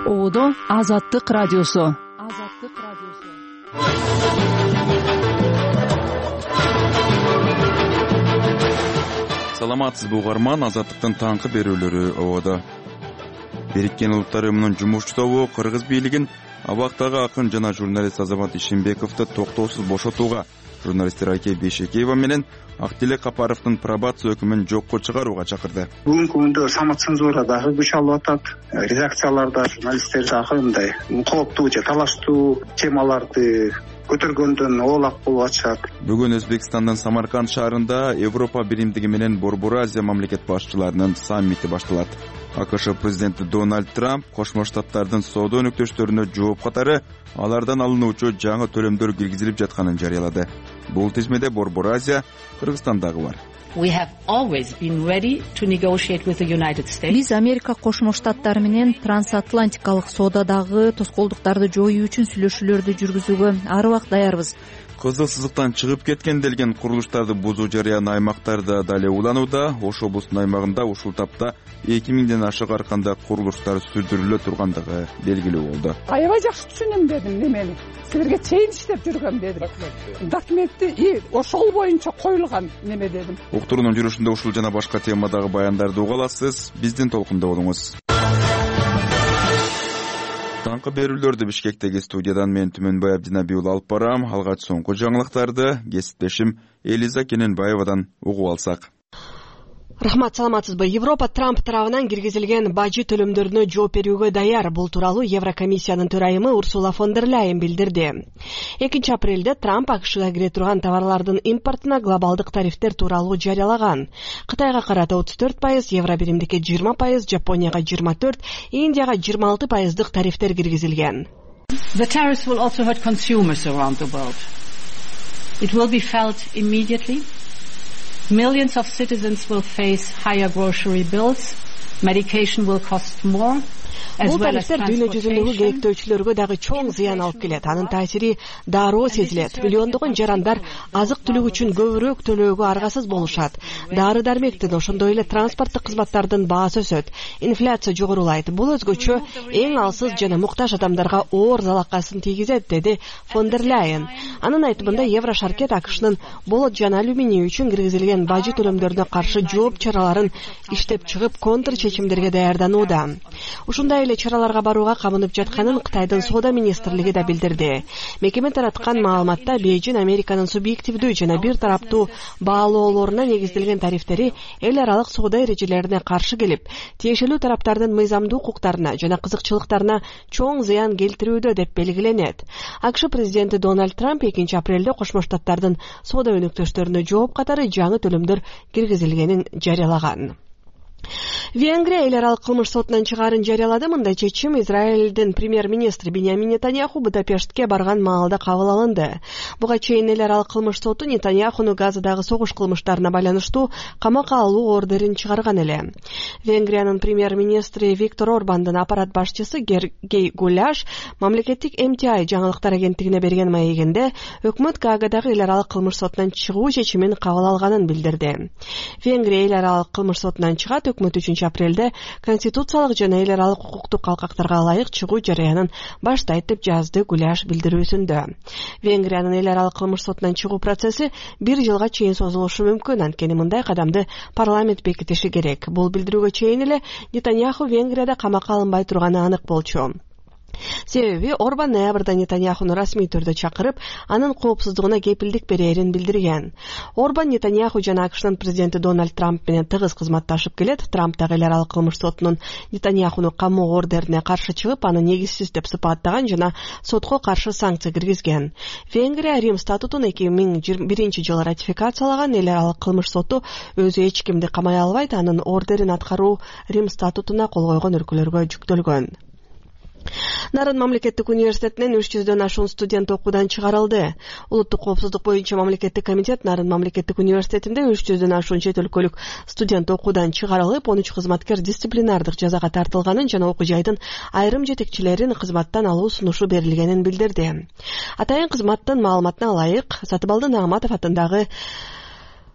Оодо Азаттык радиосу. Саламатсызбы угарман, Азаттыктын таңкы берүүлөрү Оодо. Бириккен Улуттар Уюмунун жумушчу тобу Кыргыз бийлигин абактагы акын жана журналист Азамат Ишимбековду токтоосуз бошотууга, журналисттер Айке Бейшекеева менен Актилек Капаровдун пробация өкүмүн жокко чыгарууга чакырды. Бүгүнкү күндө самоцензура дагы күчалып атат. Редакцияларда журналистер дагы мындай кооптуу же талаштуу темаларды көтөргөндөн оолак болуп атышат. Бүгүн Өзбекстандын Самарканд шаарында Европа биримдиги менен Борбор Азия мамлекет башчыларынын саммити башталат. АКШ президенти Дональд Трамп Кошмо Штаттардын соода өнөктөштөрүнө жооп катары алардан алынуучу жаңы төлөмдөр киргизилип жатканын жарыялады. Бул тизмеде Борбор Азия Кыргызстандагы бар. Биз Америка Кошмо Штаттары менен трансатлантикалык соодадагы тоскоолдуктарды жоюу үчүн сүйлөшүүлөрдү жүргүзүүгө ар убакыт даярбыз. Кызыл сызыктан чыгып кеткен делген курулуштарды бузуу жарыян аймактарда дале уланууда. Ош облусунун аймагында ушул тапта 2000ден ашык арканда курулуштар сүрдүрүлө тургандыгы белгилүү болду. Аябай жакшы түшүнөм дедим немени. Силерге чейин иштеп жүргөм дедим. Документти ошол боюнча коюлган неме дедим. Уктуруунун жүрүшүндө ушул жана башка темадагы баяндарды уга аласыз. Биздин толкунда болуңуз. Таңкы берүүлөрдү Бишкектеги студиядан мен Түмөнбай Абдинабий уулу алып барам. Алгач соңку жаңылыктарды кесиптешим Элиза Кененбаевадан угуп алсак. Рахмат, саламатсызбы. Европа Трамп тарабынан киргизилген бажы төлөмдөрүнө жооп берүүгө даяр. Бул тууралуу Еврокомиссиянын төрайымы Урсула фон дер Ляйен билдирди. 2-апрелде Трамп АКШга кире турган товарлардын импортуна глобалдык тарифтер тууралуу жарыялаган. Кытайга карата 34%, Евро биримдикке 20%, Жапонияга 24%, Индияга 26%дык тарифтер киргизилген. The tariffs will also hurt consumers around the world. It will be felt immediately. Millions of citizens will face higher grocery bills. Medication will cost more. Бул тарифтер дүйнө жүзүндөгү керектөөчүлөргө дагы чоң зыян алып келет. Анын таасири дароо сезилет. Миллиондогон жарандар азык түлүк үчүн көбүрөөк төлөөгө аргасыз болушат. Дары дармектин, ошондой эле транспорттук кызматтардын баасы өсөт. Инфляция жогорулайт. Бул өзгөчө эң алсыз жана муктаж адамдарга оор залакасын тийгизет, деди фон дер Ляйен. Анын айтымында Еврошаркет АКШнын болот жана алюминий үчүн киргизилген бажы төлөмдөрүнө каршы жооп чараларын иштеп чыгып, контр чечимдерге даярданууда. Ушундай эле чараларга барууга камынып жатканын Кытайдын соода министрлиги да билдирди. Мекеме тараткан маалыматта Бейжин Американын субъективдүү жана бир тараптуу баалоолоруна негизделген тарифтери эл аралык соода эрежелерине каршы келип, тиешелүү тараптардын мыйзамдуу укуктарына жана кызыкчылыктарына чоң зыян келтирүүдө деп белгиленет. АКШ президенти Дональд Трамп 2-апрелде Кошмо Штаттардын соода өнөктөштөрүнө жооп катары жаңы төлөмдөр киргизилгенин жарыялаган. Венгрия эл аралык кылмыш сотунан чыгаарын жарыялады. Мындай чечим Израилдин премьер-министри Биньямин Нетаньяху Будапештке барган маалда кабыл алынды. Буга чейин эл аралык кылмыш соту Нетаньяхуну Газадагы согуш кылмыштарына байланыштуу камакка алуу ордерин чыгарган эле. Венгриянын премьер-министри Виктор Орбандын аппарат башчысы Гергей Гуляш мамлекеттик МТА жаңылыктар агенттигине берген маегинде өкмөт Гаагадагы эл аралык кылмыш сотунан чыгуу чечимин кабыл алганын билдирди. Венгрия эл аралык кылмыш сотунан чыгат. Өкмөт 3-апрелде конституциялык жана эл аралык укуктук калкактарга ылайык чыгуу жарыянын баштайт деп жазды Гуляш билдирүүсүндө. Венгриянын эл аралык кылмыш сотунан чыгуу процесси 1 жылга чейин созулушу мүмкүн. Анткени мындай кадамды парламент бекитиши керек. Бул билдирүүгө чейин эле Нетаньяху Венгрияда камакка алынбай турганы анык болчу. Себеби Орбан ноябрда Нетаньяхуну расмий түрдө чакырып, анын коопсуздугуна кепилдик берерин билдирген. Орбан Нетаньяху жана АКШнын президенти Дональд Трамп менен тыгыз кызматташып келет. Трамп дагы эл аралык кылмыш сотунун Нетаньяхуну камоо ордерине каршы чыгып, аны негизсиз деп сыпаттаган жана сотко каршы санкция киргизген. Венгрия Рим статутун 2001-жылы ратификациялаган. Эл аралык кылмыш соту өзү эч кимди камай албайт, анын ордерин аткаруу Рим статутуна кол койгон өлкөлөргө жүктөлгөн. Нарын мамлекеттик университетинен 300дөн ашуун студент окуудан чыгарылды. Улуттук коопсуздук боюнча мамлекеттик комитет Нарын мамлекеттик университетинде 300дөн ашуун чет өлкөлүк студент окуудан чыгарылып, 13 кызматкер дисциплинардык жазага тартылганын жана окуу жайдын айрым жетекчилерин кызматтан алуу сунушу берилгенин билдирди. Атайын кызматтын маалыматына ылайык, Сатыбалды Нагматов атындагы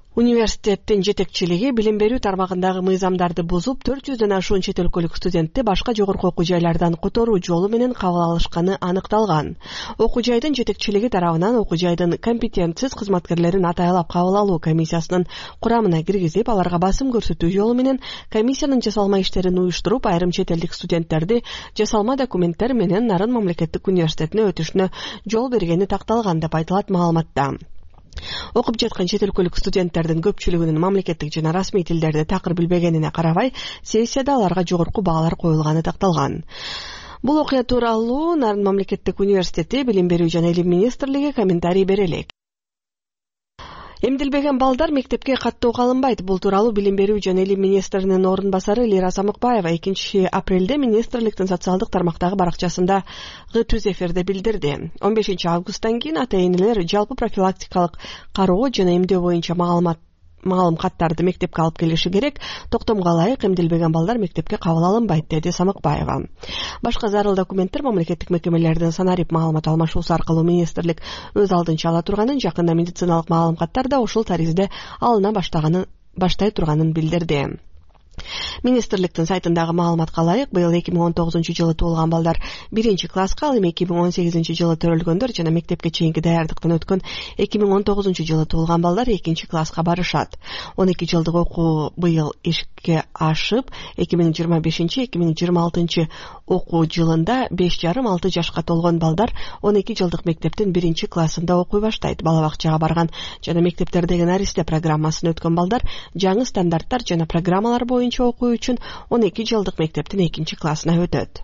Университеттин жетекчилиги билим берүү тармагындагы мыйзамдарды бузуп 400дөн ашуун чет өлкөлүк студентти башка жогорку окуу жайлардан которуу жолу менен кабыл алышканы аныкталган. Окуу жайдын жетекчилиги тарабынан окуу жайдын компетентсиз кызматкерлерин атайлап кабыл алуу комиссиясынын курамына киргизип, аларга басым көрсөтүү жолу менен комиссиянын жасалма иштерин уюштуруп, айрым чет элдик студенттерди жасалма документтер менен Нарын мамлекеттик университетине өтүшүнө жол бергени такталган деп айтылат маалыматта. Окуп жаткан чет өлкөлүк студенттердин көпчүлүгүнүн мамлекеттик жана расмий тилдерди такыр билбегенине карабай, сессияда аларга жогорку баалар коюлганы такталган. Бул окуя тууралуу Нарын мамлекеттик университети Билим берүү жана Илим министрлиги комментарий бере элек. Эмдилбеген балдар мектепке каттоого алынбайт. Бул тууралуу Билим берүү жана Илим министринин орун басары Лира Самыкбаева 2-апрелде министрликтин социалдык тармактагы баракчасында түз эфирде билдирди. 15-августтан кийин ата-энелер жалпы профилактикалык кароо жана эмдөө боюнча маалым каттарды мектепке алып келиши керек. Токтомго ылайык эмдилбеген балдар мектепке кабыл алынбайт, деди Самыкбаева. Башка зарыл документтер мамлекеттик мекемелердин санарип маалымат алмашуусу аркылуу министрлик өз алдынча ала турганын, жакында медициналык маалым каттар да ушул таризде алына баштай турганын билдирди. Министрликтин сайтындагы маалыматка ылайык, быйыл 2019-жылы туулган балдар 1-класска, ал эми 2018-жылы төрөлгөндөр жана мектепке чейинки даярдыктан өткөн 2019-жылы туулган балдар 2-класска барышат. 12 жылдык окуу быйыл ишке ашып, 2025-2026 окуу жылында 5,5-6 жашка толгон балдар 12 жылдык мектептин 1-классында окуй баштайт. Бала бакчага барган жана мектептердеги наристе программасын өткөн балдар жаңы стандарттар жана программалар боюнча окуу үчүн 12 жылдык мектептин 2-классына өтөт.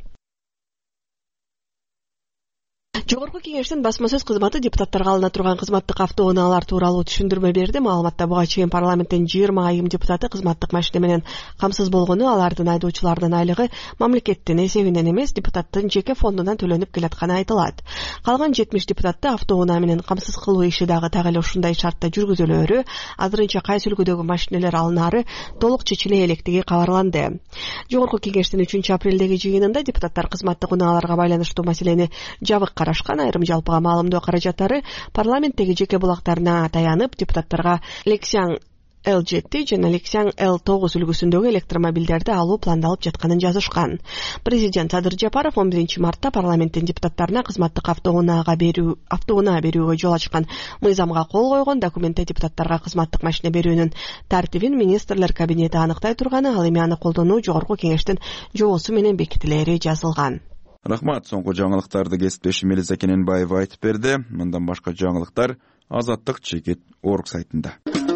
Жогорку кеңештин басма сөз кызматы депутаттарга алына турган кызматтык автоунаалар тууралуу түшүндүрмө берди. Маалыматта буга чейин парламенттин 20 айым депутаты кызматтык машина менен камсыз болгону, алардын айдоочулардын айлыгы мамлекеттин эсебинен эмес, депутаттын жеке фондунан төлөнүп келатканы айтылат. Калган 70 депутатты автоунаа менен камсыз кылуу иши дагы так эле ушундай шартта жүргүзүлөөрү, азырынча кайсы үлгүдөгү машинелер алынаары толук чечиле электиги кабарланды. Жогорку кеңештин 3-апрелдеги жыйынында депутаттар кызматтык унааларга байланыштуу маселени жабык карашкан. Айрым жалпыга маалымдоо каражаттары парламенттеги жеке булактарына таянып, депутаттарга Lexan L7 жана Lexan L9 үлгүсүндөгү электромобилдерди алуу пландалып жатканын жазышкан. Президент Садыр Жапаров 11 мартта парламенттин депутаттарына кызматтык автоунаа берүүгө жол ачкан мыйзамга кол койгон. Документте депутаттарга кызматтык машина берүүнүн тартибин министрлер кабинети аныктай турганы, ал эми аны колдонуу жогорку кеңештин жобосу менен бекитилери жазылган. Рахмат. Соңку жаңылыктарды кесиптешим Мелиза Кененбаева айтып берди. Мындан башка жаңылыктар Азаттык чекит орг сайтында.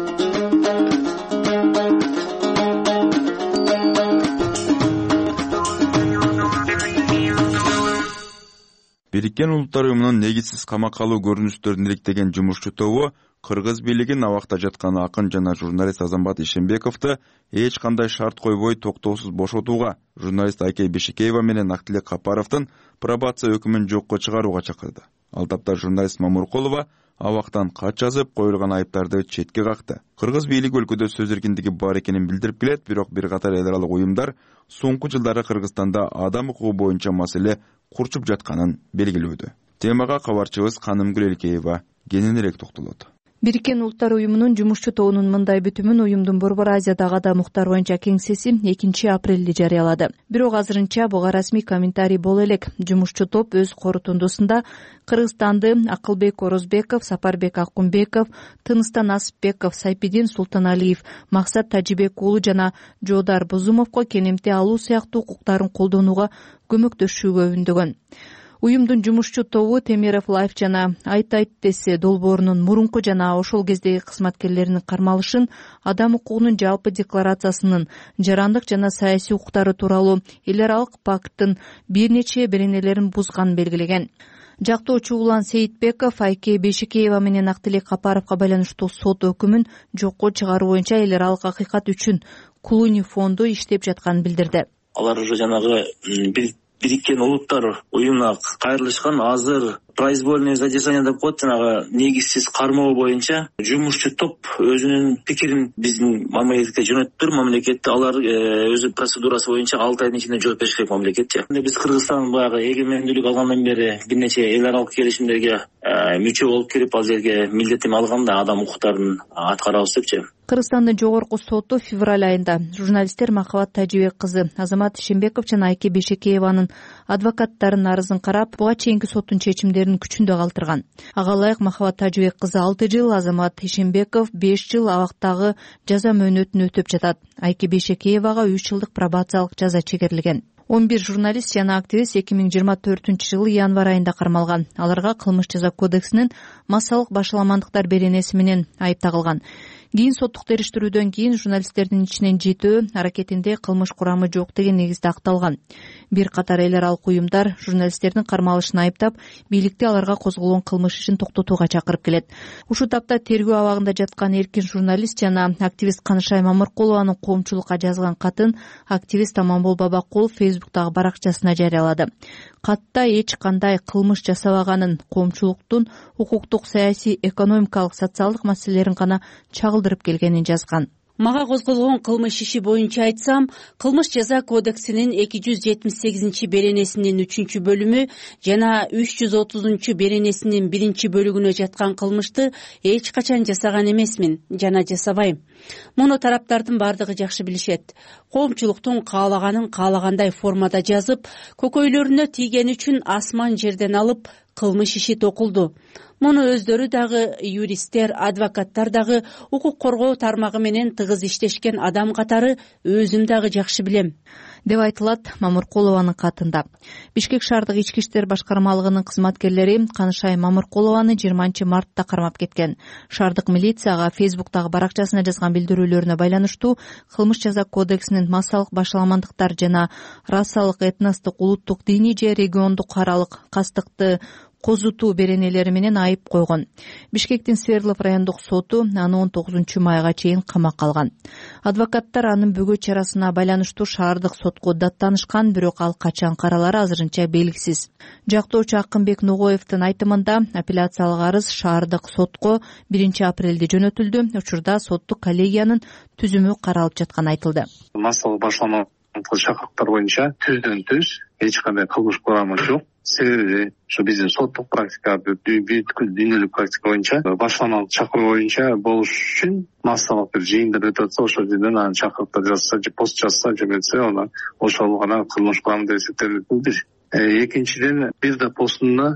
Бириккен Улуттар Уюмунун негизсиз камакка алуу көрүнүштөрүн иликтеген жумушчу тобу Кыргыз бийлигин абакта жаткан акын жана журналист Азамбат Ишембековду эч кандай шарт койбой токтоосуз бошотууга, журналист Айкей Бешикеева менен Актилек Капаровдун пробация өкүмүн жокко чыгарууга чакырды. Ал тапта журналист Мамуркулова абактан кат жазып, коюлган айыптарды четке какты. Кыргыз бийлиги өлкөдө сөз эркиндиги бар экенин билдирип келет, бирок бир катар эл аралык уюмдар соңку жылдары Кыргызстанда адам укугу боюнча маселе курчуп жатканын белгилөөдө. Темага кабарчыбыз Канымгүл Элкеева кененирээк токтолот. Бириккен Улуттар Уюмунун жумушчу тобунун мындай бүтүмүн уюмдун Борбор Азиядагы адам укуктары боюнча кеңсеси 2-апрелде жарыялады. Бирок азырынча буга расмий комментарий боло элек. Жумушчу топ өз корутундусунда Кыргызстанды Акылбек Орозбеков, Сапарбек Акунбеков, Тыныстан Асыпбеков, Сайпидин Султаналиев, Максат Тажибек уулу жана Жоодар Бузумовго кенемте алуу сыяктуу укуктарын колдонууга көмөктөшүүгө үндөгөн. Уюмдун жумушчу тобу Темиров Лайф жана Айтайтес долбоорунун мурунку жана ошол кездеги кызматкерлеринин кармалышын, адам укугунун жалпы декларациясынын, жарандык жана саясий укуктары тууралуу эл аралык пакттын бир нече беренелерин бузганын белгилеген. Жактоочу Улан Сейитбеков Айке Бешикеева менен Актилек Капаровго байланыштуу сот өкүмүн жокко чыгаруу боюнча эл аралык акыйкат үчүн Клуни фонду иштеп жатканын билдирди. Алар уже жанагы Бириккен Улуттар Уюмуна кайрылышкан, азыр произвольное задержание деп коет, жанагы негизсиз кармоо боюнча жумушчу топ өзүнүн пикирин биздин мамлекетке жөнөттүр. Мамлекет алар өзү процедурасы боюнча 6 айдын ичинде жооп бериш керек мамлекетчи. Биз Кыргызстан баягы эгемендүүлүк алгандан бери бир нече эл аралык келишимдерге мүчө болуп кирип, ал жерге милдетин алганда адам укуктарын аткарабыз депчи. Кыргызстандын жогорку соту февраль айында журналисттер Махабат Тажибек кызы Азамат Ишембеков жана Айке Бешекееванын адвокаттарынын арызын карап, буга чейинки соттун чечимдерин күчүндө калтырган. Ага ылайык Махабат Тажибек кызы 6 жыл, Азамат Ишембеков 5 жыл абактагы жаза мөөнөтүн өтөп жатат. Айке Бешекеевага 3 жылдык пробациялык жаза чегерилген. 11 журналист жана активист 2024-жылы январь айында кармалган. Аларга кылмыш жаза кодексинин массалык башаламандыктар беренеси менен айып тагылган. Кийин соттук териштирүүдөн кийин журналисттердин ичинен 7 аракетинде кылмыш курамы жок деген негизде акталган. Бир катар эл аралык уюмдар журналисттердин кармалышын айыптап, бийликти аларга козголгон кылмыш ишин токтотууга чакырып келет. Ушул тапта тергөө абагында жаткан эркин журналист жана активист Канышай Мамыркулованын коомчулукка жазган катын активист Аманбол Бабакулов Фейсбуктагы баракчасына жарыялады. Катта эч кандай кылмыш жасабаганын, коомчулуктун укуктук, саясий, экономикалык, социалдык маселелерин гана чагылдырып келгенин жазган. Мага козголгон кылмыш иши боюнча айтсам, кылмыш жаза кодексинин 278 беренесинин 3-бөлүмү жана 330 беренесинин 1-бөлүгүнө жаткан кылмышты эч качан жасаган эмесмин жана жасабайм. Муну тараптардын бардыгы жакшы билишет. Коомчулуктун каалаганын каалагандай формада жазып, көкөйлөрүнө тийген үчүн асман жерден алып кылмыш иши токулду. Муну өздөрү дагы, юристтер, адвокаттар дагы укук коргоо тармагы менен тыгыз иштешкен адам катары өзүм дагы жакшы билем, деп айтылат Мамыркулованын катында. Бишкек шаардык ички иштер башкармалыгынын кызматкерлери Канышай Мамыркулованы 20 мартта кармап кеткен. Шаардык милицияга Фейсбуктагы баракчасына жазган билдирүүлөрүнө байланыштуу кылмыш жаза кодексинин массалык башаламандыктар жана расалык, этностук, улуттук, диний же региондук аралык кастыкты козутуу беренелери менен айып койгон. Бишкектин Свердлов райондук соту аны 19 майга чейин камакка алган. Адвокаттар анын бүгө чарасына байланыштуу шаардык сотко даттанышкан, бирок ал качан каралары азырынча белгисиз. Жактоочу Акынбек Ногоевдин айтымында апелляциялык арыз шаардык сотко 1 апрелде жөнөтүлдү. Учурда соттук коллегиянын түзүмү каралып жатканы айтылды. Массалык башаламандык шакырттар боюнча түздөн түз эч кандай кылмыш курамы жок. Себеби ушу биздин соттук практика, бүткүл дүйнөлүк практика боюнча башаламалык чакыруу боюнча болуш үчүн массалык бир жыйындар өтүп атса, ошол жерден анын чакырып жазса же пост жазса жөнөтсө, аны ошол гана кылмыш курамы деп эсептелет. Экинчиден, бир да постунда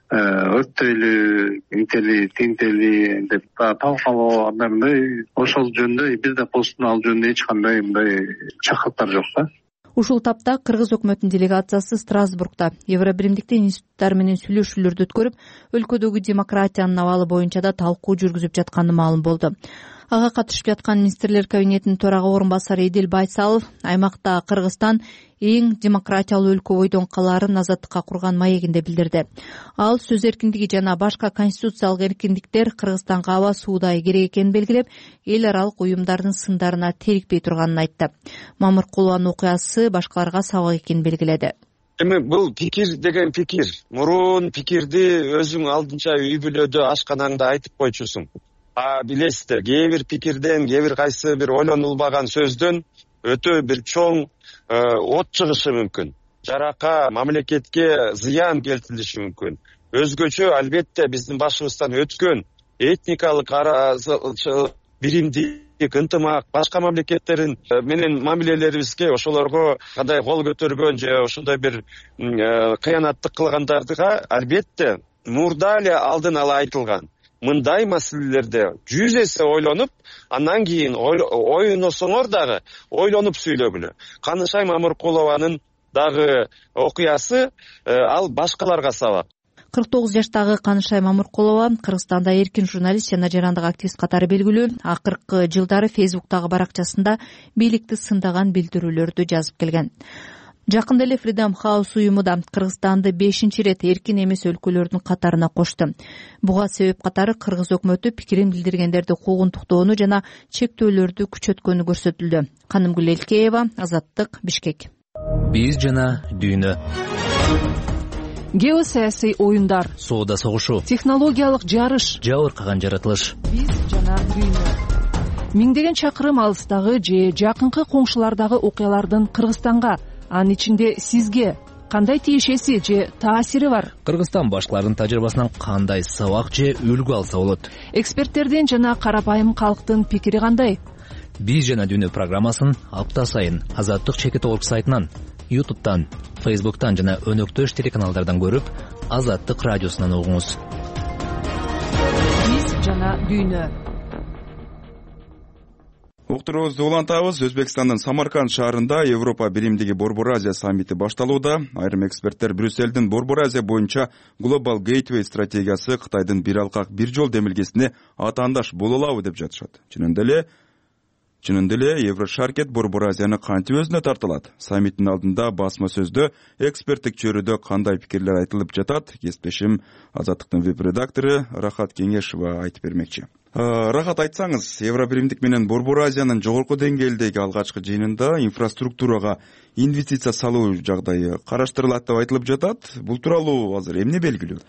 өрттөйлү, интели, тинтели деп талкалоо андай, ошол жөнүндө бир да постун ал жөнүндө эч кандай мындай чакырыктар жок да. Ушул тапта Кыргыз өкмөтүнүн делегациясы Страсбургда Евробиримдиктин институттары менен сүйлөшүүлөрдү өткөрүп, өлкөдөгү демократиянын абалы боюнча да талкуу жүргүзүп жатканы маалым болду. Ага катышып жаткан министрлер кабинетинин төрага орун басары Эдил Байсалов аймакта Кыргызстан эң демократиялуу өлкө бойдон калаарын азаттыкка курган маегинде билдирди. Ал сөз эркиндиги жана башка конституциялык эркиндиктер Кыргызстанга аба суудай керек экенин белгилеп, эл аралык уюмдардын сындарына терикпей турганын айтты. Мамыркулованын окуясы башкаларга сабак экенин белгиледи. Эми бул пикир деген пикир. Мурун пикирди өзүң алдынча үй бүлөдө ашканаңда айтып койчусуң. Билесиздер, кээ бир пикирден, кээ бир кайсы бир ойлонулбаган сөздөн өтө бир чоң от чыгышы мүмкүн. Жарака, мамлекетке зыян келтирилиши мүмкүн. Өзгөчө албетте биздин башыбыздан өткөн этникалык биримдик, ынтымак, башка мамлекеттерин менен мамилелерибизге ошолорго кандай кол көтөргөн же ошондой бир кыянаттык кылгандардыга албетте мурда эле алдын ала айтылган. Мындай маселелерде 100 эсе ойлонуп, андан кийин ойносоңор дагы ойлонуп сүйлөгүлө. Канышай Мамыркулованын дагы окуясы ал башкаларга сабак. 49 жаштагы Канышай Мамыркулова Кыргызстанда эркин журналист жана жарандык активист катары белгилүү. Акыркы жылдары Фейсбуктагы баракчасында бийликти сындаган билдирүүлөрдү жазып келген. Жакында эле Freedom House уюму да Кыргызстанды 5-чи ирет эркин эмес өлкөлөрдүн катарына кошту. Буга себеп катары Кыргыз өкмөтү пикирин билдиргендерди куугунтуктоону жана чектөөлөрдү күчөткөнү көрсөтүлдү. Канымгүл Элкеева, Азаттык, Бишкек. Биз жана дүйнө. геосаясий оюндар, соода согушу, технологиялык жарыш, жабыркаган жаратылыш. Биз жана дүйнө. Миңдеген чакырым алыстагы же жакынкы коңшулардагы окуялардын Кыргызстанга, анын ичинде сизге кандай тиешеси же таасири бар? Кыргызстан башкалардын тажрыйбасынан кандай сабак же үлгү алса болот? Эксперттердин жана карапайым калктын пикири кандай? Биз жана дүйнө программасын апта сайын Азаттык чекит орг сайтынан, YouTube'тан, Facebook'тан жана өнөктөш телеканалдардан көрүп, Азаттык радиосунан угуңуз. Биз жана дүйнө. Уктуруубузду улантабыз. Өзбекстандын Самарканд шаарында Европа биримдиги Борбор Азия саммити башталууда. Айрым эксперттер Брюсселдин Борбор Азия боюнча Global Gateway стратегиясы Кытайдын бир алкак бир жол демилгесине атаандаш боло алабы деп жатышат. Чынында эле Еврошаркет Борбор Азияны кантип өзүнө тартылат? Саммиттин алдында басма сөздө эксперттик чөйрөдө кандай пикирлер айтылып жатат? Кесиптешим Азаттыктын веб-редактору Рахат Кеңешова айтып бермекчи. Рахат, айтсаңыз, Евробиримдик менен Борбор Азиянын жогорку деңгээлдеги алгачкы жыйынында инфраструктурага инвестиция салуу жагдайы караштырылат деп айтылып жатат. Бул тууралуу азыр эмне белгилүү?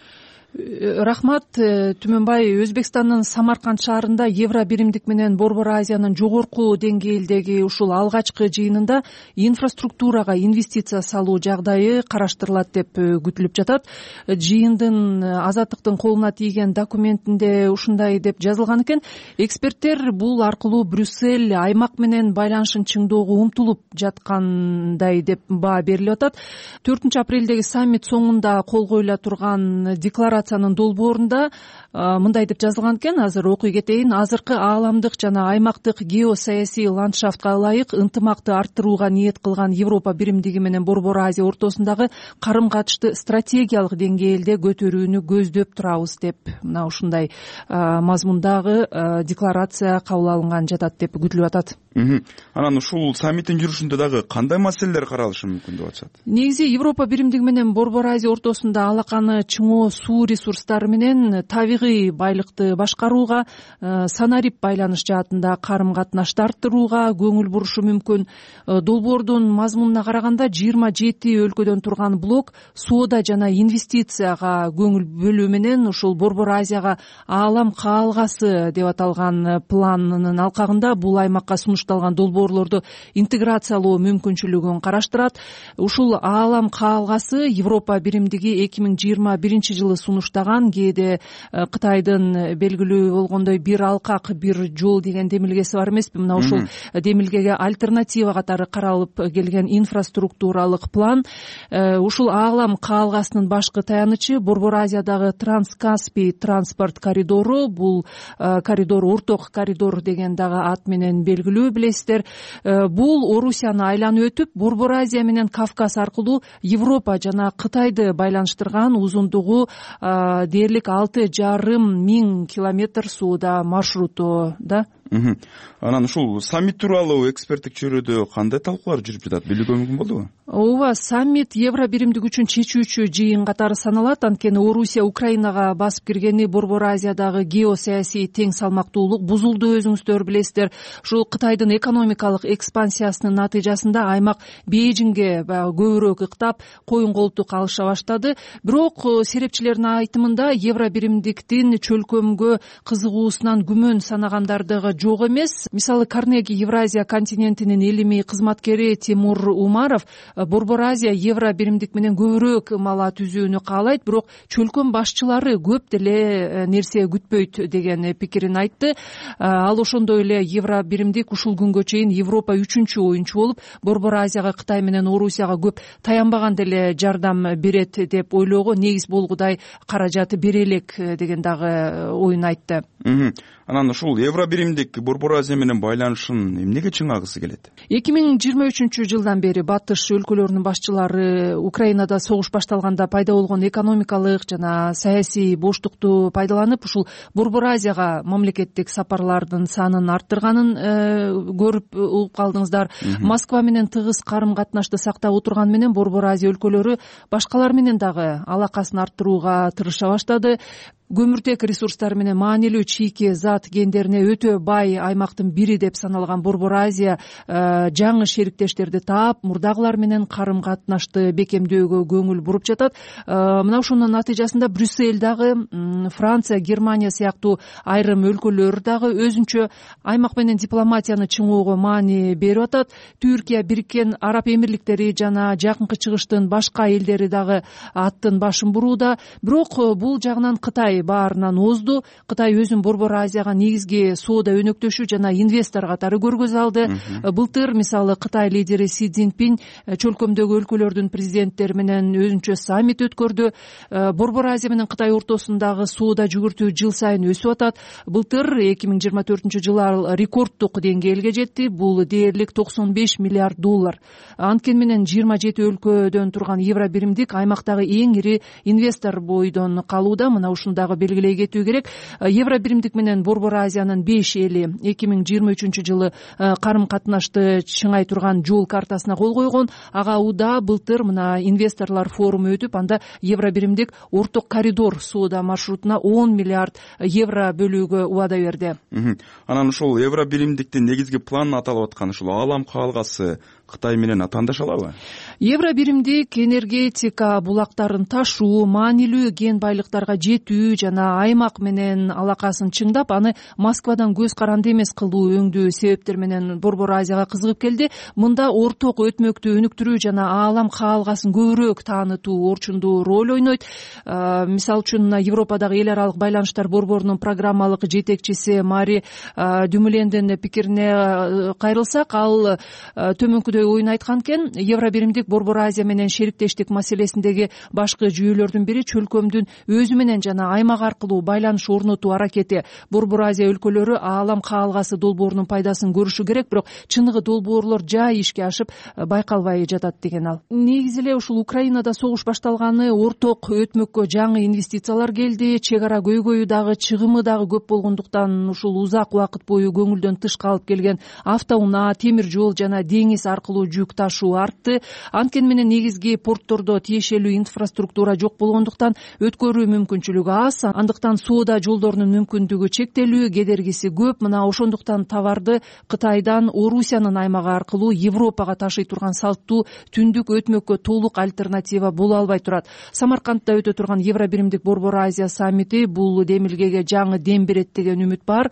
Рахмат, Түмөнбай. Өзбекстандын Самарканд шаарында Евробиримдик менен Борбор Азиянын жогорку деңгээлдеги ушул алгачкы жыйынында инфраструктурага инвестиция салуу жагдайы караштырылат деп күтүлүп жатат. Жыйындын Азаттыктын колуна тийген документинде ушундай деп жазылган экен. Эксперттер бул аркылуу Брюссель аймак менен байланышын чыңдоого умтулуп жаткандай деп баа берилип атат. 4-апрелдеги саммит соңунда кол коюла турган декларациянын долбоорунда мындай деп жазылган экен. Азыр окуй кетейин. Азыркы ааламдык жана аймактык геосаясий ландшафтка ылайык ынтымакты арттырууга ниет кылган Европа биримдиги менен Борбор Азия ортосундагы карым-катышты стратегиялык деңгээлде көтөрүүнү көздөп турабыз деп мына ушундай мазмундагы декларация кабыл алынган жатат деп күтүлүп атат. Анан ушул саммиттин жүрүшүндө дагы кандай маселелер каралышы мүмкүн деп атышат? Негизи Европа биримдиги менен Борбор Азия ортосунда алаканы чыңоо суу ресурстары менен табигый байлыкты башкарууга, санарип байланыш жаатында карым-катнашты арттырууга көңүл бурушу мүмкүн. Долбоордун мазмунуна караганда 27 өлкөдөн турган блок соода жана инвестицияга көңүл бөлүү менен ушул Борбор Азияга аалам каалгасы деп аталган планынын алкагында бул аймакка сунушталган долбоорлорду интеграциялоо мүмкүнчүлүгүн караштырат. Ушул аалам каалгасы Европа биримдиги 2021 сунуштаган, кээде Кытайдын белгилүү болгондой бир алкак бир жол деген демилгеси бар эмеспи? Мына ушул демилгеге альтернатива катары каралып келген инфраструктуралык план. Ушул аалам каалгасынын башкы таянычы Борбор Азиядагы Транскаспий транспорт коридору. Бул коридор орток коридор деген дагы ат менен белгилүү, билесиздер. Бул Орусияны айланып өтүп, Борбор Азия менен Кавказ аркылуу Европа жана Кытайды байланыштырган узундугу дээрлик 6,5 километр соода маршруту да. Анан ушул саммит тууралуу эксперттик чөйрөдө кандай талкуулар жүрүп жатат, билүүгө мүмкүн болдубу? Ооба, саммит Евробиримдик үчүн чечүүчү жыйын катары саналат. Анткени Орусия Украинага басып киргени Борбор Азиядагы геосаясий тең салмактуулук бузулду, өзүңүздөр билесиздер. Ушул Кытайдын экономикалык экспансиясынын натыйжасында аймак Бейжиңге көбүрөөк ыктап, коюн колтук алыша баштады. Бирок серепчилердин айтымында Евробиримдиктин чөлкөмгө кызыгуусунан күмөн санагандардыгы жок эмес. Мисалы, Карнеги Евразия континентинин илимий кызматкери Тимур Умаров Борбор Азия Евробиримдик менен көбүрөөк мала түзүүнү каалайт, бирок чөлкөм башчылары көп деле нерсе күтпөйт деген пикирин айтты. Ал ошондой эле Евробиримдик ушул күнгө чейин Европа 3-чү оюнчу болуп, Борбор Азияга Кытай менен Орусияга көп таянбаган деле жардам берет деп ойлоого негиз болгудай каражат бере элек деген дагы оюн айтты. Анан ушул Евробиримдик Борбор Азия менен байланышын эмнеге чыңагысы келет? 2023 жылдан бери батыш өлкөлөрүнүн башчылары Украинада согуш башталганда пайда болгон экономикалык жана саясий боштукту пайдаланып, ушул Борбор Азияга мамлекеттик сапарлардын санын арттырганын көрүп угуп калдыңыздар. Москва менен тыгыз карым-катнашты сактап отурган менен Борбор Азия өлкөлөрү башкалар менен дагы алакасын арттырууга тырыша баштады. көмүртек ресурстары менен маанилүү чийки зат кендерине өтө бай аймактын бири деп саналган Борбор Азия жаңы шериктештерди таап, мурдагылар менен карым катнашты бекемдөөгө көңүл буруп жатат. Мына ушунун натыйжасында Брюссель дагы, Франция, Германия сыяктуу айрым өлкөлөр дагы өзүнчө аймак менен дипломатияны чыңоого маани берип атат. Түркия, Бириккен Араб Эмирликтери жана Жакынкы Чыгыштын башка элдери дагы аттын башын бурууда. Бирок бул жагынан Кытай баарынан озду. Кытай өзүн Борбор Азияга негизги соода өнөктөшү жана инвестор катары көргөзө алды. Былтыр мисалы Кытай лидери Си Цзиньпин чөлкөмдөгү өлкөлөрдүн президенттери менен өзүнчө саммит өткөрдү. Борбор Азия менен Кытай ортосундагы соода жүгүртүү жыл сайын өсүп атат. Былтыр 2024-жылы ал рекорддук деңгээлге жетти. Бул дээрлик $95 миллиард. Анткени менен 27 өлкөдөн турган Евробиримдик аймактагы эң ири инвестор бойдон калууда. Мына ушуну дагы белгилей кетүү керек. Евробиримдик менен Борбор Азиянын 5 эли 2023-жылы карым катнашты чыңай турган жол картасына кол койгон. Ага уда былтыр мына инвесторлор форуму өтүп, анда Евробиримдик орток коридор соода маршрутуна €10 миллиард бөлүүгө убада берди. Анан ушул Евробиримдиктин негизги планын аталып аткан ушул аалам каалгасы Кытай менен атаандаш алабы? Евробиримдик энергетика булактарын ташуу, маанилүү кен байлыктарга жетүү жана аймак менен алакасын чыңдап, аны Москвадан көз каранды эмес кылуу өңдүү себептер менен Борбор Азияга кызыгып келди. Мында орток өтмөктү өнүктүрүү жана аалам каалгасын көбүрөөк таанытуу орчундуу роль ойнойт. Мисалы үчүн Европадагы эл аралык байланыштар борборунун программалык жетекчиси Мари Дюмлендин пикирине кайрылсак, ал төмөнкүдөй оюн айткан экен. Евробиримдик Борбор Азия менен шериктештик маселесиндеги башкы жүйөлөрдүн бири чөлкөмдүн өзү менен жана аймак аркылуу байланыш орнотуу аракети. Борбор Азия өлкөлөрү аалам каалгасы долбоорунун пайдасын көрүшү керек, бирок чыныгы долбоорлор жай ишке ашып байкалбай жатат деген ал. Негизи эле ушул Украинада согуш башталганы, орток өтмөккө жаңы инвестициялар келди, чек ара көйгөйү дагы, чыгымы дагы көп болгондуктан ушул узак убакыт бою көңүлдөн тыш калып келген автоунаа, темир жол жана деңиз аркылуу жүк ташуу артты. Анткени менен негизги порттордо тиешелүү инфраструктура жок болгондуктан өткөрүү мүмкүнчүлүгү аз, андыктан соода жолдорунун мүмкүндүгү чектелүү, кедергиси көп. Мына ошондуктан товарды Кытайдан Орусиянын аймагы аркылуу Европага ташый турган салттуу түндүк өтмөккө толук альтернатива боло албай турат. Самаркандда өтө турган Евробиримдик Борбор Азия саммити бул демилгеге жаңы дем берет деген үмүт бар.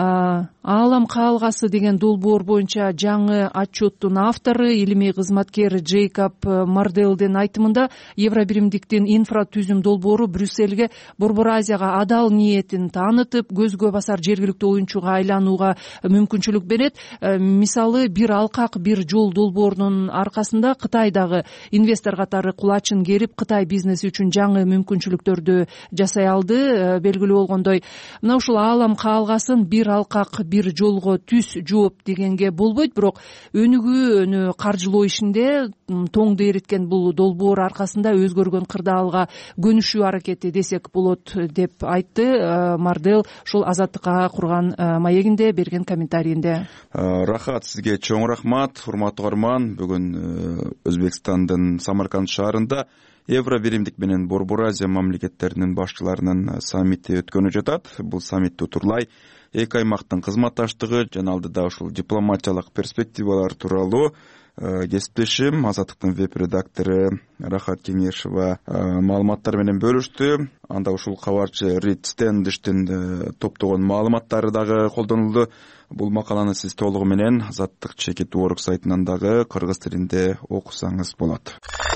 Аалам каалгасы деген долбоор боюнча жаңы отчеттун автору, илимий кызматкер Джейкоб Марделдин айтымында, Евробиримдиктин инфратүзүм долбоору Брюссельге Борбор Азияга адал ниетин таанытып, көзгө басар жергиликтүү оюнчуга айланууга мүмкүнчүлүк берет. Мисалы, бир алкак, бир жол долбоорунун аркасында Кытайдагы инвестор катары кулачын керип, Кытай бизнеси үчүн жаңы мүмкүнчүлүктөрдү жасай алды. Белгилүү болгондой, мына ушул аалам каалгасын бир алкак, бир жолго түз жооп дегенге болбойт, бирок өнүгүүнү каржылоо ишинде тоңду эриткен бул долбоор аркасында өзгөргөн кырдаалга көнүшүү аракети десек болот деп айтты Мардел ушул Азаттыкка курган маегинде берген комментарийинде. Рахат, сизге чоң рахмат. Урматтуу угарман, бүгүн Өзбекстандын Самарканд шаарында Евробиримдик менен Борбор Азия мамлекеттеринин башчыларынын саммити өткөнүп жатат. Бул саммитти утурлай эки аймактын кызматташтыгы жана алдыда ушул дипломатиялык перспективалар тууралуу кесиптешим Азаттыктын веб-редактору Рахат Кеңешова маалыматтар менен бөлүштү. Анда ушул кабарчы Рид Стендиштин топтогон маалыматтары дагы колдонулду. Бул макаланы сиз толугу менен Азаттык /org сайтынан дагы кыргыз тилинде окусаңыз болот.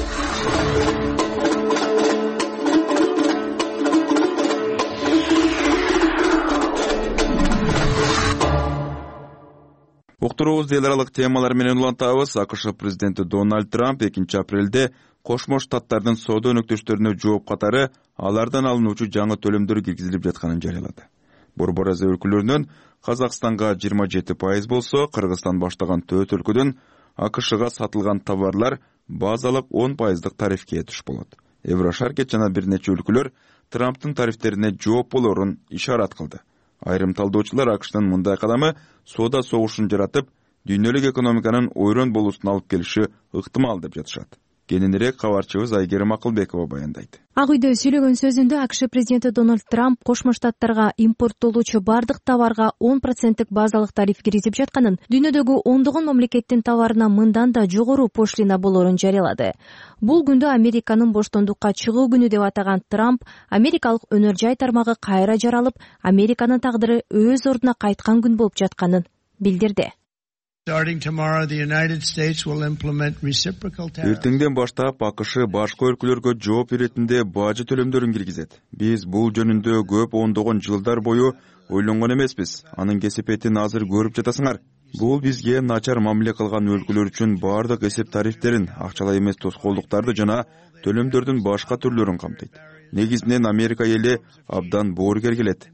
Уктуруубузду эл аралык темалар менен улантабыз. АКШ президенти Дональд Трамп 2 апрелде Кошмо Штаттардын соода өнөктөштөрүнө жооп катары алардан алынуучу жаңы төлөмдөр киргизилип жатканын жарыялады. Борбор Азия өлкөлөрүнөн Казакстанга 27% болсо, Кыргызстан баштаган 4 өлкөдөн АКШга сатылган товарлар базалык 10% тарифке туш болот. Еврошаркет жана бир нече өлкөлөр Трамптын тарифтерине жооп болорун ишарат кылды. Айрым талдоочулар АКШнын мындай кадамы соода согушун жаратып, дүйнөлүк экономиканын ойрон болуусуна алып келиши ыктымал деп жатышат. кененирээк кабарчыбыз Айгерим Акылбекова баяндайт. Ак үйдө сүйлөгөн сөзүндө АКШ президенти Дональд Трамп Кошмо Штаттарга импорттолуучу бардык товарга 10% базалык тариф киргизип жатканын, дүйнөдөгү ондогон мамлекеттин товарына мындан да жогору пошлина болоорун жарыялады. Бул күндү Американын боштондукка чыгуу күнү деп атаган Трамп америкалык өнөр жай тармагы кайра жаралып, Американын тагдыры өз ордуна кайткан күн болуп жатканын билдирди. Эртеңден баштап АКШ башка өлкөлөргө жооп иретинде бажы төлөмдөрүн киргизет. Биз бул жөнүндө көп ондогон жылдар бою ойлонгон эмеспиз. Анын кесепетин азыр көрүп жатасыңар. Бул бизге начар мамиле кылган өлкөлөр үчүн бардык эсеп тарифтерин, акчалай эмес тоскоолдуктарды жана төлөмдөрдүн башка түрлөрүн камтыйт. Негизинен Америка эли абдан боорукер келет.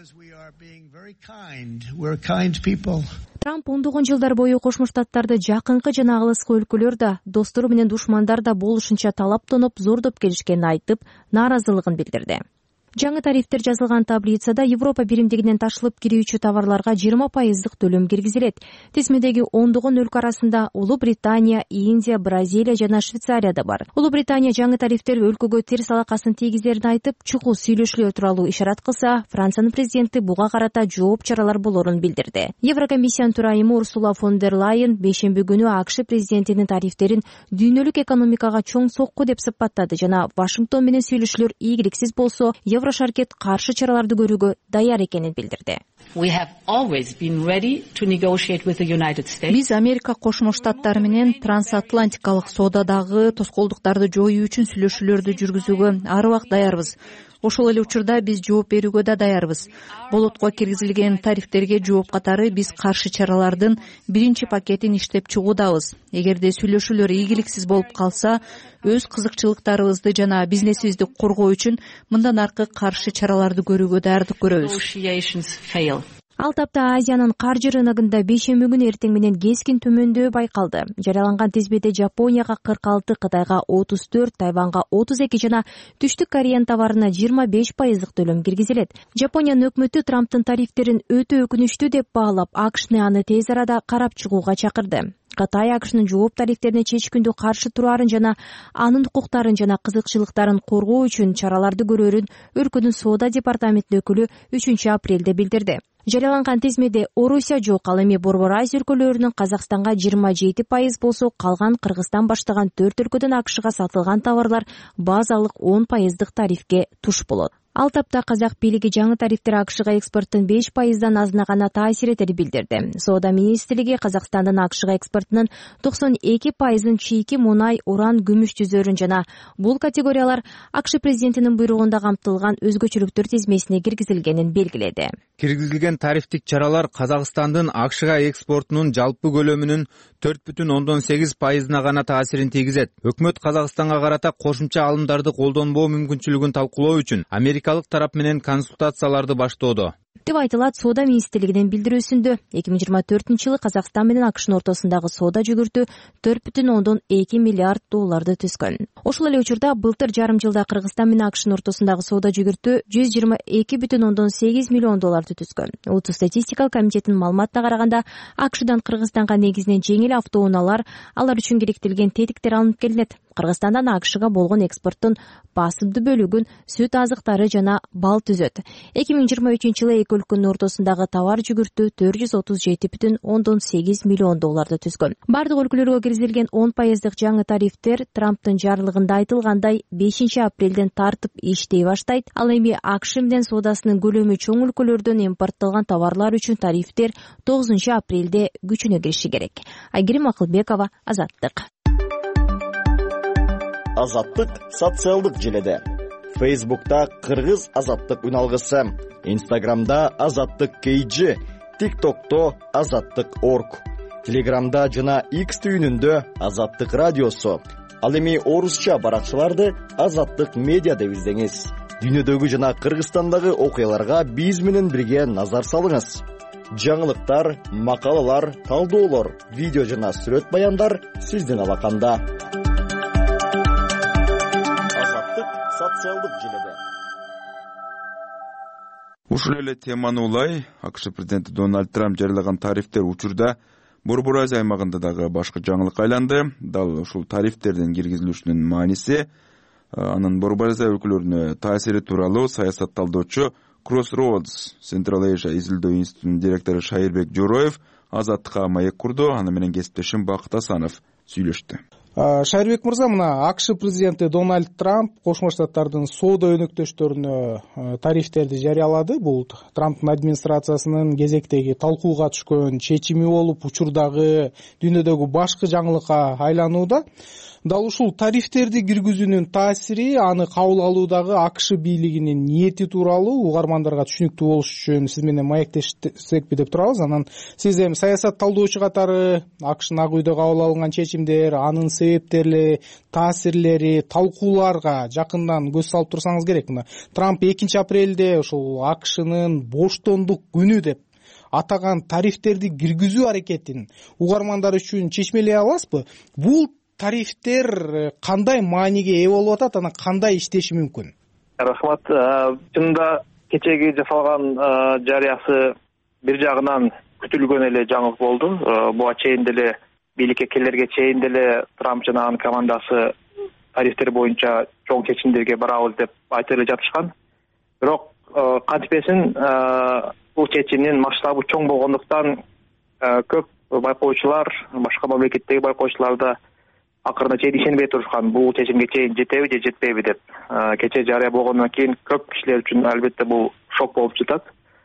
Трамп ондогон жылдар бою Кошмо Штаттарды жакынкы жана алыскы өлкөлөр да, достору менен душмандар да болушунча талаптоноп, зордоп келишкенин айтып, нааразылыгын билдирди. Жаңы тарифтер жазылган таблицада Европа биримдигинен ташылып кирүүчү товарларга 20% төлөм киргизилет. Тизмедеги ондогон өлкө арасында Улуу Британия, Индия, Бразилия жана Швейцария да бар. Улуу Британия жаңы тарифтер өлкөгө терс алакасын тийгизерин айтып, чукул сүйлөшүүлөр тууралуу ишарат кылса, Франциянын президенти буга карата жооп чаралар болоорун билдирди. Еврокомиссиянын төрайымы Урсула фон дер Лайен бейшемби күнү АКШ президентинин тарифтерин дүйнөлүк экономикага чоң сокку деп сыпаттады жана Вашингтон менен сүйлөшүүлөр ийгиликсиз болсо, Еврошаркет каршы чараларды көрүүгө даяр экенин билдирди. Биз Америка Кошмо Штаттары менен трансатлантикалык соодадагы тоскоолдуктарды жоюу үчүн сүйлөшүүлөрдү жүргүзүүгө ар убакыт даярбыз. Ошол эле учурда биз жооп берүүгө да даярбыз. Болотко киргизилген тарифтерге жооп катары биз каршы чаралардын биринчи пакетин иштеп чыгуудабыз. Эгерде сүйлөшүүлөр ийгиликсиз болуп калса, өз кызыкчылыктарыбызды жана бизнесибизди коргоо үчүн мындан аркы каршы чараларды көрүүгө даярдык көрөбүз. Ал тапта Азиянын каржы рыногунда бейшемби күнү эртең менен кескин төмөндөө байкалды. Жарыяланган тизмеде Жапонияга 46, Кытайга 34, Тайванга 32 жана Түштүк Кореянын товарына 25% төлөм киргизилет. Жапониянын өкмөтү Трамптын тарифтерин өтө өкүнүчтүү деп баалап, АКШны аны тез арада карап чыгууга чакырды. Кытай АКШнын жооп тарифтерине чечкиндүү каршы турарын жана анын укуктарын жана кызыкчылыктарын коргоо үчүн чараларды көрөөрүн өлкөнүн соода департаментинин өкүлү 3 апрелде билдирди. Жарыяланган тизмеде Орусия жок, ал эми Борбор Азия өлкөлөрүнүн Казакстанга 27% болсо, калган Кыргызстан баштаган 4 өлкөдөн АКШга сатылган товарлар базалык 10% тарифке туш болот. Ал тапта казак бийлиги жаңы тарифтер АКШга экспорттун 5%дан азына гана таасир этерин билдирди. Соода министрлиги Казакстандын АКШга экспортунун 92%ын чийки мунай, уран, күмүш жүзөрүн жана бул категориялар АКШ президентинин буйругунда камтылган өзгөчөлүктөр тизмесине киргизилгенин белгиледи. Киргизилген тарифтик чаралар Казакстандын АКШга экспортунун жалпы көлөмүнүн 4,8%-на гана таасирин тийгизет. Өкмөт Казакстанга карата кошумча алымдарды колдонбоо мүмкүнчүлүгүн талкуулоо үчүн америкалык тарап менен консультацияларды баштоодо деп айтылат соода министрлигинин билдирүүсүндө. 2024-жылы Казакстан менен АКШнын ортосундагы соода жүгүртүү 4,2 миллиард долларды түзгөн. Ошол эле учурда былтыр жарым жылда Кыргызстан менен АКШнын ортосундагы соода жүгүртүү 122,8 миллион долларды түзгөн. Улуттук статистика комитетинин маалыматына караганда, АКШдан Кыргызстанга негизинен жеңил автоунаалар, алар үчүн керектелген тетиктер алынып келинет. Кыргызстандан АКШга болгон экспорттун басымдуу бөлүгүн сүт азыктары жана бал түзөт. 2023-жылы эки өлкөнүн ортосундагы товар жүгүртүү 437,8 миллион долларды түзгөн. Бардык өлкөлөргө киргизилген 10% жаңы тарифтер Трамптын жарлыгында айтылгандай 5 апрелден тартып иштей баштайт. Ал эми АКШ менен соодасынын көлөмү чоң өлкөлөрдөн импорттолгон товарлар үчүн тарифтер 9 апрелде күчүнө кириши керек. Айгерим Акылбекова, Азаттык. Азаттык социалдык желеде. Фейсбукта Кыргыз Азаттык үналгысы, Инстаграмда Азаттык KG, ТикТокто Азаттык.org, Телеграмда жана X түйүнүндө Азаттык радиосу. Ал эми орусча баракчаларды Азаттык медиа деп издеңиз. Дүйнөдөгү жана Кыргызстандагы окуяларга биз менен бирге назар салыңыз. Жаңылыктар, макалалар, талдоолор, видео жана сүрөт баяндар сиздин алаканда. Социалдык желеде. Ушул эле теманы улай АКШ президенти Дональд Трамп жарыялаган тарифтер учурда Борбор Азия аймагында дагы башкы жаңылык айланды. Дал ушул тарифтердин киргизилишинин мааниси, анын Борбор Азия өлкөлөрүнө таасири тууралуу саясатталдоочу Crossroads Central Asia изилдөө институтунун директору Шайырбек Жороев Азаттыкка маек курду. Аны менен кесиптешим Бакыт Асанов сүйлөштү. Шайырбек мырза, мына АКШ президенти Дональд Трамп Кошмо Штаттардын соода өнөктөштөрүнө тарифтерди жарыялады. Бул Трамптын администрациясынын кезектеги талкууга түшкөн чечими болуп, учурдагы дүйнөдөгү башкы жаңылыкка айланууда. Дал ушул тарифтерди киргизүүнүн таасири, аны кабыл алуудагы АКШ бийлигинин ниети тууралуу угармандарга түшүнүктүү болуш үчүн сиз менен маектешсекпи деп турабыз. Анан сиз эми саясат талдоочу катары АКШнын Ак үйдө кабыл алынган чечимдер, анын себептери, таасирлери, талкууларга жакындан көз салып турсаңыз керек. Мына Трамп 2 апрелде ушул АКШнын боштондук күнү деп атаган тарифтерди киргизүү аракетин угармандар үчүн чечмелей аласызбы? Бул тарифтер кандай мааниге ээ болуп атат, анан кандай иштеши мүмкүн? Рахмат. Чынында кечеги жасалган жарыясы бир жагынан күтүлгөн эле жаңылык болду. Буга чейин деле бийликке келерге чейин деле Трамп жана анын командасы тарифтер боюнча чоң чечимдерге барабыз деп айтып эле жатышкан. Бирок кантпесин бул чечимдин масштабы чоң болгондуктан көп байкоочулар, башка мамлекеттеги байкоочулар да акырына чейин ишенбей турушкан. Бул чечимге чейин жетеби же жетпейби деп. Кече жарыя болгондон кийин көп кишилер үчүн албетте бул шок болуп жатат.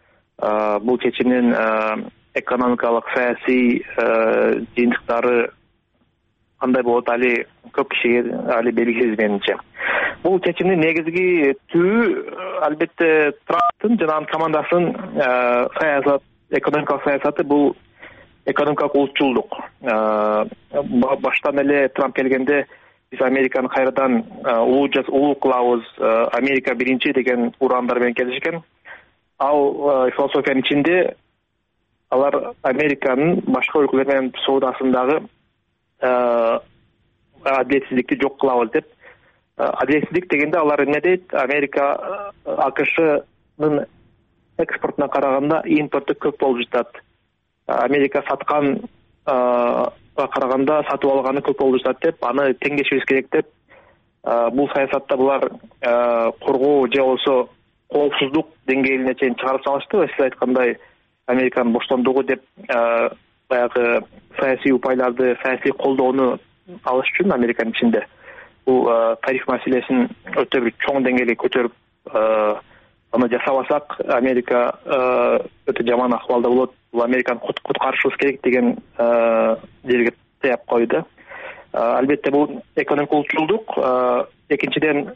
Бул чечимдин экономикалык, саясий жыйынтыктары кандай болот али көп кишиге али белгисиз менимче. Бул чечимдин негизги түбү албетте Трамптын жана анын командасынын саясат, экономикалык саясаты. Бул экономикалык улутчулдук. Баштан эле Трамп келгенде биз Американы кайрадан улуу кылабыз, Америка биринчи деген ураандар менен келишкен. Ал философиянын ичинде алар Американын башка өлкөлөр менен соодасындагы адилетсиздикти жок кылабыз деп. Адилетсиздик дегенде алар эмне дейт? Америка АКШнын экспортуна караганда импорту көп болуп жатат. Америка саткан караганда сатып алганы көп болуп жатат деп, аны теңдешибиз керек деп. Бул саясатта булар коргоо же болбосо коопсуздук деңгээлине чейин чыгарып салышты. Сиз айткандай Американын боштондугу деп баягы саясий упайларды, саясий колдоону алыш үчүн Американын ичинде бул тариф маселесин өтө бир чоң деңгээлге көтөрүп аны жасабасак Америка өтө жаман акыбалда болот. Бул Американы куткарышыбыз керек деген жерге таяп койду. Албетте бул экономикалык улутчулдук. Экинчиден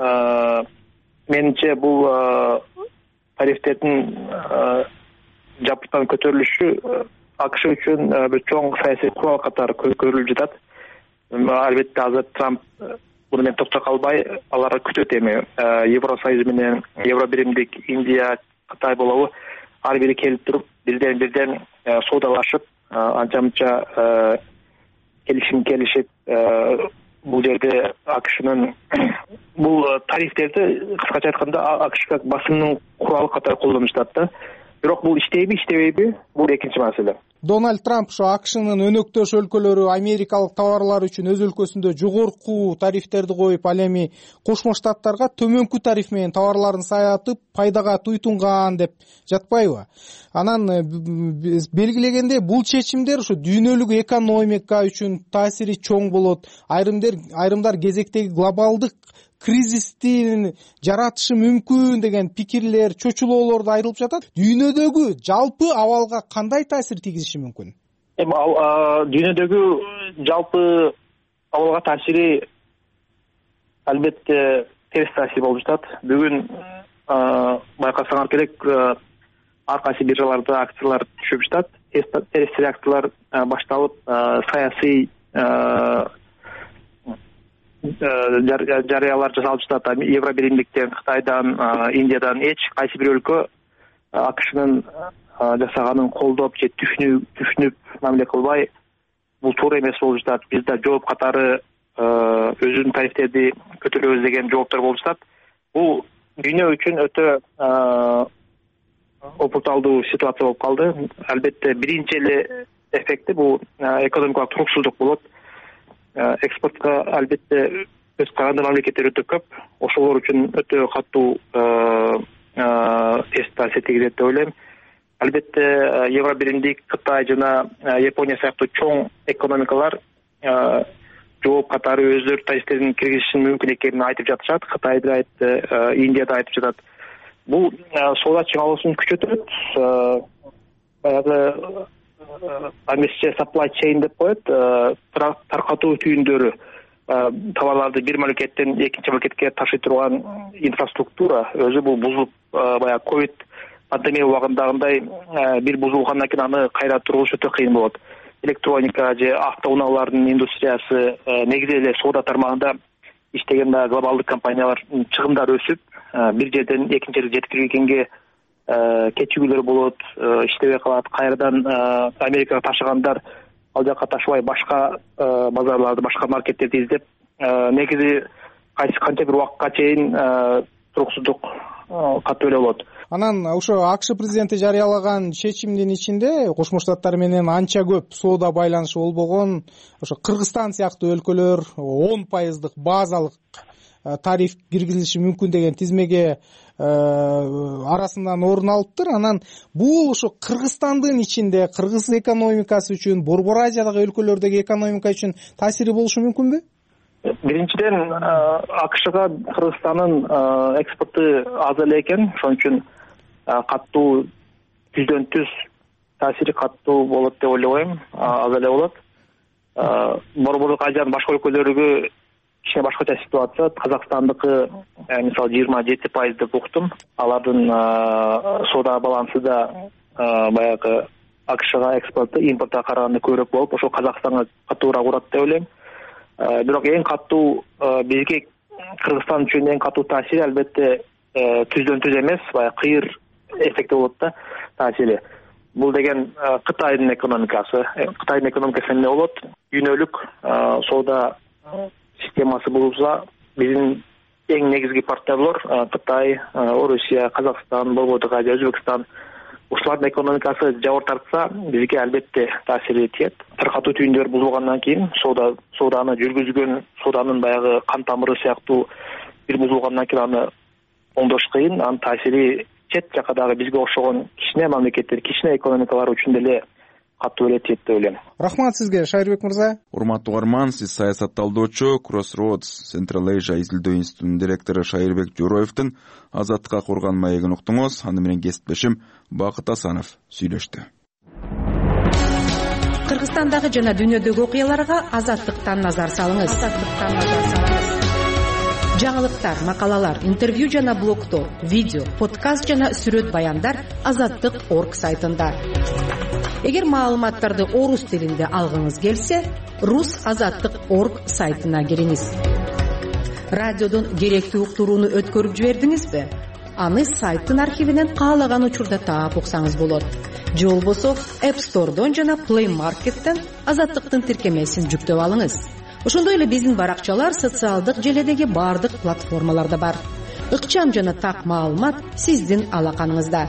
менимче бул тарифтердин жапыртан көтөрүлүшү АКШ үчүн бир чоң саясий курал катары көрүлүп жатат. Албетте азыр Трамп буну менен токтоп калбай, алар күтөт эми Евросоюз менен Евробиримдик Индия, Кытай болобу ар бири келип туруп бирден соодалашып, анча-мынча келишип бул жерде АКШнын бул тарифтерди кыскача айтканда АКШ басымдын куралы катары колдонуп жатат да. Бирок бул иштейби, иштебейби? Бул экинчи маселе. Дональд Трамп ошо АКШнын өнөктөш өлкөлөрү америкалык товарлар үчүн өз өлкөсүндө жогорку тарифтерди коюп, ал эми Кошмо Штаттарга төмөнкү тариф менен товарларын сатып, пайдага туйтунган деп жатпайбы? Анан белгилегенде бул чечимдер ушу дүйнөлүк экономика үчүн таасири чоң болот. Айрымдар кезектеги глобалдык кризисти жаратышы мүмкүн деген пикирлер, чочулоолорду айтылып жатат. Дүйнөдөгү жалпы абалга кандай таасир тийгизиши мүмкүн? Дүйнөдөгү жалпы абалга таасири албетте терс таасир болуп жатат. Бүгүн байкасаңар керек, ар кайсы биржаларда акциялар түшүп жатат. Терс реакциялар башталып, саясий жарыялар жасалып жатат. Евробиримдиктен, Кытайдан, Индиядан эч кайсы бир өлкө АКШнын жасаганын колдоп же түшүнүп мамиле кылбай, бул туура эмес болуп жатат. Бизде жооп катары өзүнүн тарифтерди көтөрөбүз деген жооптор болуп жатат. Бул дүйнө үчүн өтө опурталдуу ситуация болуп калды. Албетте биринчи эле эффекти бул экономикалык туруксуздук болот. Экспортко албетте өз каранды мамлекеттер өтө көп, ошолор үчүн өтө катуу терс таасир тийгизет деп ойлойм. Албетте Евробиримдик, Кытай жана Япония сыяктуу чоң экономикалар жооп катары өздөрү тарифтерин киргизишин мүмкүн экенин айтып жатышат. Кытай да айтты, Индия да айтып жатат. Бул соода чыгарылышын күчөтөт. Баягы амесче supply chain деп коет, таркатуу түйүндөрү, товарларды бир мамлекеттен экинчи мамлекетке ташый турган инфраструктура өзү бул бузулуп, баягы ковид пандемия убагындагындай бир бузулгандан кийин аны кайра тургузуш өтө кыйын болот. Электроника же автоунаалардын индустриясы негизи эле соода тармагында иштеген глобалдык компаниялар чыгымдары өсүп, бир жерден экинчи жерге жеткиргенге кечигүүлөр болот, иштебей калат. Кайрадан Америкага ташыгандар ал жака ташыбай башка базарларды, башка маркеттерди издеп, негизи канча бир убакытка чейин туруксуздук катуу эле болот. Анан ошо АКШ президенти жарыялаган чечимдин ичинде Кошмо Штаттар менен анча көп соода байланышы болбогон ошо Кыргызстан сыяктуу өлкөлөр 10% базалык тариф киргизилиши мүмкүн деген тизмеге арасынан орун алыптыр. Анан бул ошо Кыргызстандын ичинде кыргыз экономикасы үчүн, Борбор Азиядагы өлкөлөрдөгү экономика үчүн таасири болушу мүмкүнбү? Биринчиден, АКШга Кыргызстандын экспорту аз эле экен, ошон үчүн катуу жүздөн жүз таасири катуу болот деп ойлобойм, аз эле болот. Борборлук Азиянын башка өлкөлөрүгө кичине башкача ситуация. Казакстандыкы мисалы 27% деп уктум. Алардын соода балансы да баягы АКШга экспорту импортко караганда көбүрөөк болуп, ошол Казакстанга катуураак урат деп ойлойм. Бирок эң катуу бизге Кыргызстан үчүн эң катуу таасири албетте түздөн түз эмес, баягы кыйыр эффекти болот да таасири. Бул деген Кытайдын экономикасы. Кытайдын экономикасы эмне болот? Күнөөлүк соода системасы болсо, биздин эң негизги партнерлор Кытай, Орусия, Казакстан, Борбордук Азия, Өзбекстан, ушулардын экономикасы жабыр тартса, бизге албетте таасири тиет. Таркатуу түйүндөр бузулгандан кийин сооданы жүргүзгөн, сооданын баягы кан тамыры сыяктуу бир бузулгандан кийин аны оңдош кыйын. Анын таасири чет жакадагы бизге окшогон кичине мамлекеттер, кичине экономикалар үчүн деле катуу эле тиет деп ойлойм. Рахмат сизге, Шайырбек мырза. Урматтуу угарман, сиз саясат талдоочу Crossroads Central Asia изилдөө институтунун директору Шайырбек Жороевдин Азаттыкка курган маегин уктуңуз. Аны менен кесиптешим Бакыт Асанов сүйлөштү. Кыргызстандагы жана дүйнөдөгү окуяларга Азаттыктан назар салыңыз. Жаңылыктар, макалалар, интервью жана блогтор, видео, подкаст жана сүрөт баяндар Азаттык.org сайтында. Эгер маалыматтарды орус тилинде алгыңыз келсе, rus.azattik.org сайтына кириңиз. Радиодон керектүү уктурууну өткөрүп жибердиңизби? Аны сайттын архивинен каалаган учурда таап уксаңыз болот. Же болбосо App Store'дон жана Play Market'тен Азаттыктын тиркемесин жүктөп алыңыз. Ошондой эле биздин баракчалар социалдык желедеги бардык платформаларда бар. Ыкчам жана так маалымат сиздин алаканыңызда.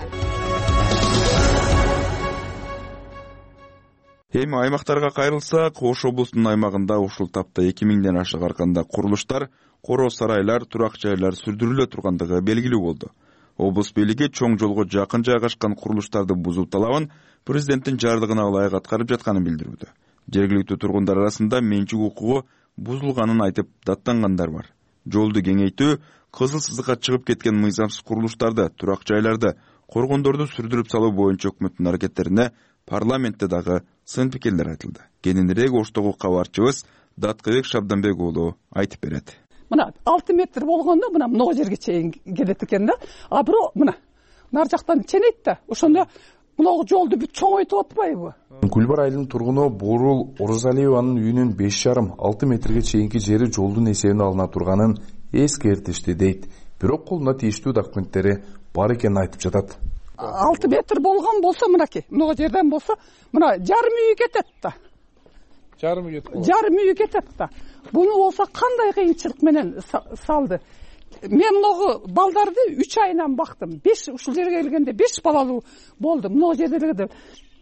Эми аймактарга кайрылсак, Ош облусунун аймагында ушул тапта 2000ден ашык арканда курулуштар, коро сарайлар, турак жайлар сүрдүрүлө тургандыгы белгилүү болду. Облус бийлиги чоң жолго жакын жайгашкан курулуштарды бузуу талабын президенттин жарлыгына ылайык аткарып жатканын билдирүүдө. Жергиликтүү тургундар арасында менчик укугу бузулганын айтып даттангандар бар. Жолду кеңейтүү, кызыл сызыкка чыгып кеткен мыйзамсыз курулуштарды, турак жайларды, коргондорду сүрдүрүп салуу боюнча өкмөттүн аракеттерине парламентте дагы сын пикирлер айтылды. Кененирээк Оштогу кабарчыбыз Даткыбек Шабданбек уулу айтып берет. Мына 6 метр болгондо мына могу жерге чейин келет экен да. А бирок мына нар жактан ченейт да. Ошондо могу жолду бүт чоңойтуп атпайбы? Гүлбар айылынын тургуну Борул Орозалиеванын үйүнүн 5,5-6 метрге чейинки жери жолдун эсебине алына турганын эскертишти дейт. Бирок колуна тийиштүү документтери бар экенин айтып жатат. 6 метр болгон болсо мынакей, могу жерден болсо мына жарым үй кетет да. Жарым үй кетет да. Буну болсо кандай кыйынчылык менен салды. Мен могу балдарды 3 айынан бактым. 5 ушул жерге келгенде 5 балалуу болдум. Могу жерде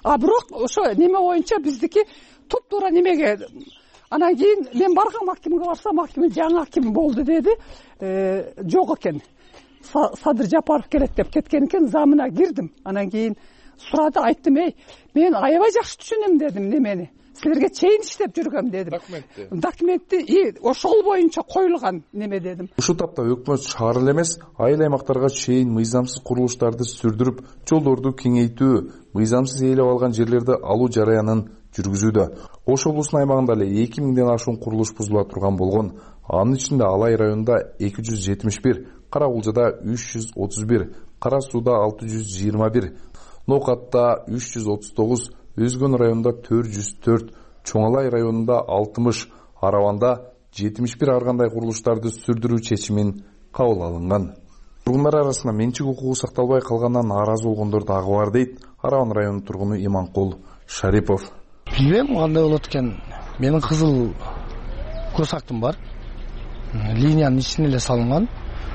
а бирок ошо неме боюнча биздики туптуура немеге. Анан кийин мен баргам, акимге барсам, аким жаңы аким болду деди. Жок экен. Садыр Жапаров келет деп кеткен экен, замына кирдим. Анан кийин сурады, айттым, мен аябай жакшы түшүнөм дедим немени. Силерге чейин иштеп жүргөм дедим. Документти ошол боюнча коюлган неме дедим. Ушул тапта өкмөт шаар эле эмес, айыл аймактарга чейин мыйзамсыз курулуштарды сүрдүрүп, жолдорду кеңейтүү, мыйзамсыз ээлеп алган жерлерди алуу жараянын жүргүзүүдө. Ош облусунун аймагында эле 2000ден ашуун курулуш бузула турган болгон. Анын ичинде Алай районунда 271, Кара Кулжада 331, Кара Сууда 621, Нокатта 339, Өзгөн районунда 404, Чоңалай районунда 60, Араванда 71 ар кандай курулуштарды сүрдүрүү чечимин кабыл алынган. Тургундар арасында менчик укугу сакталбай калгандан нааразы болгондор дагы бар дейт Араван районунун тургуну Иманкул Шарипов. Билбейм кандай болот экен. Менин кызыл косактым бар. Линиянын ичине эле салынган.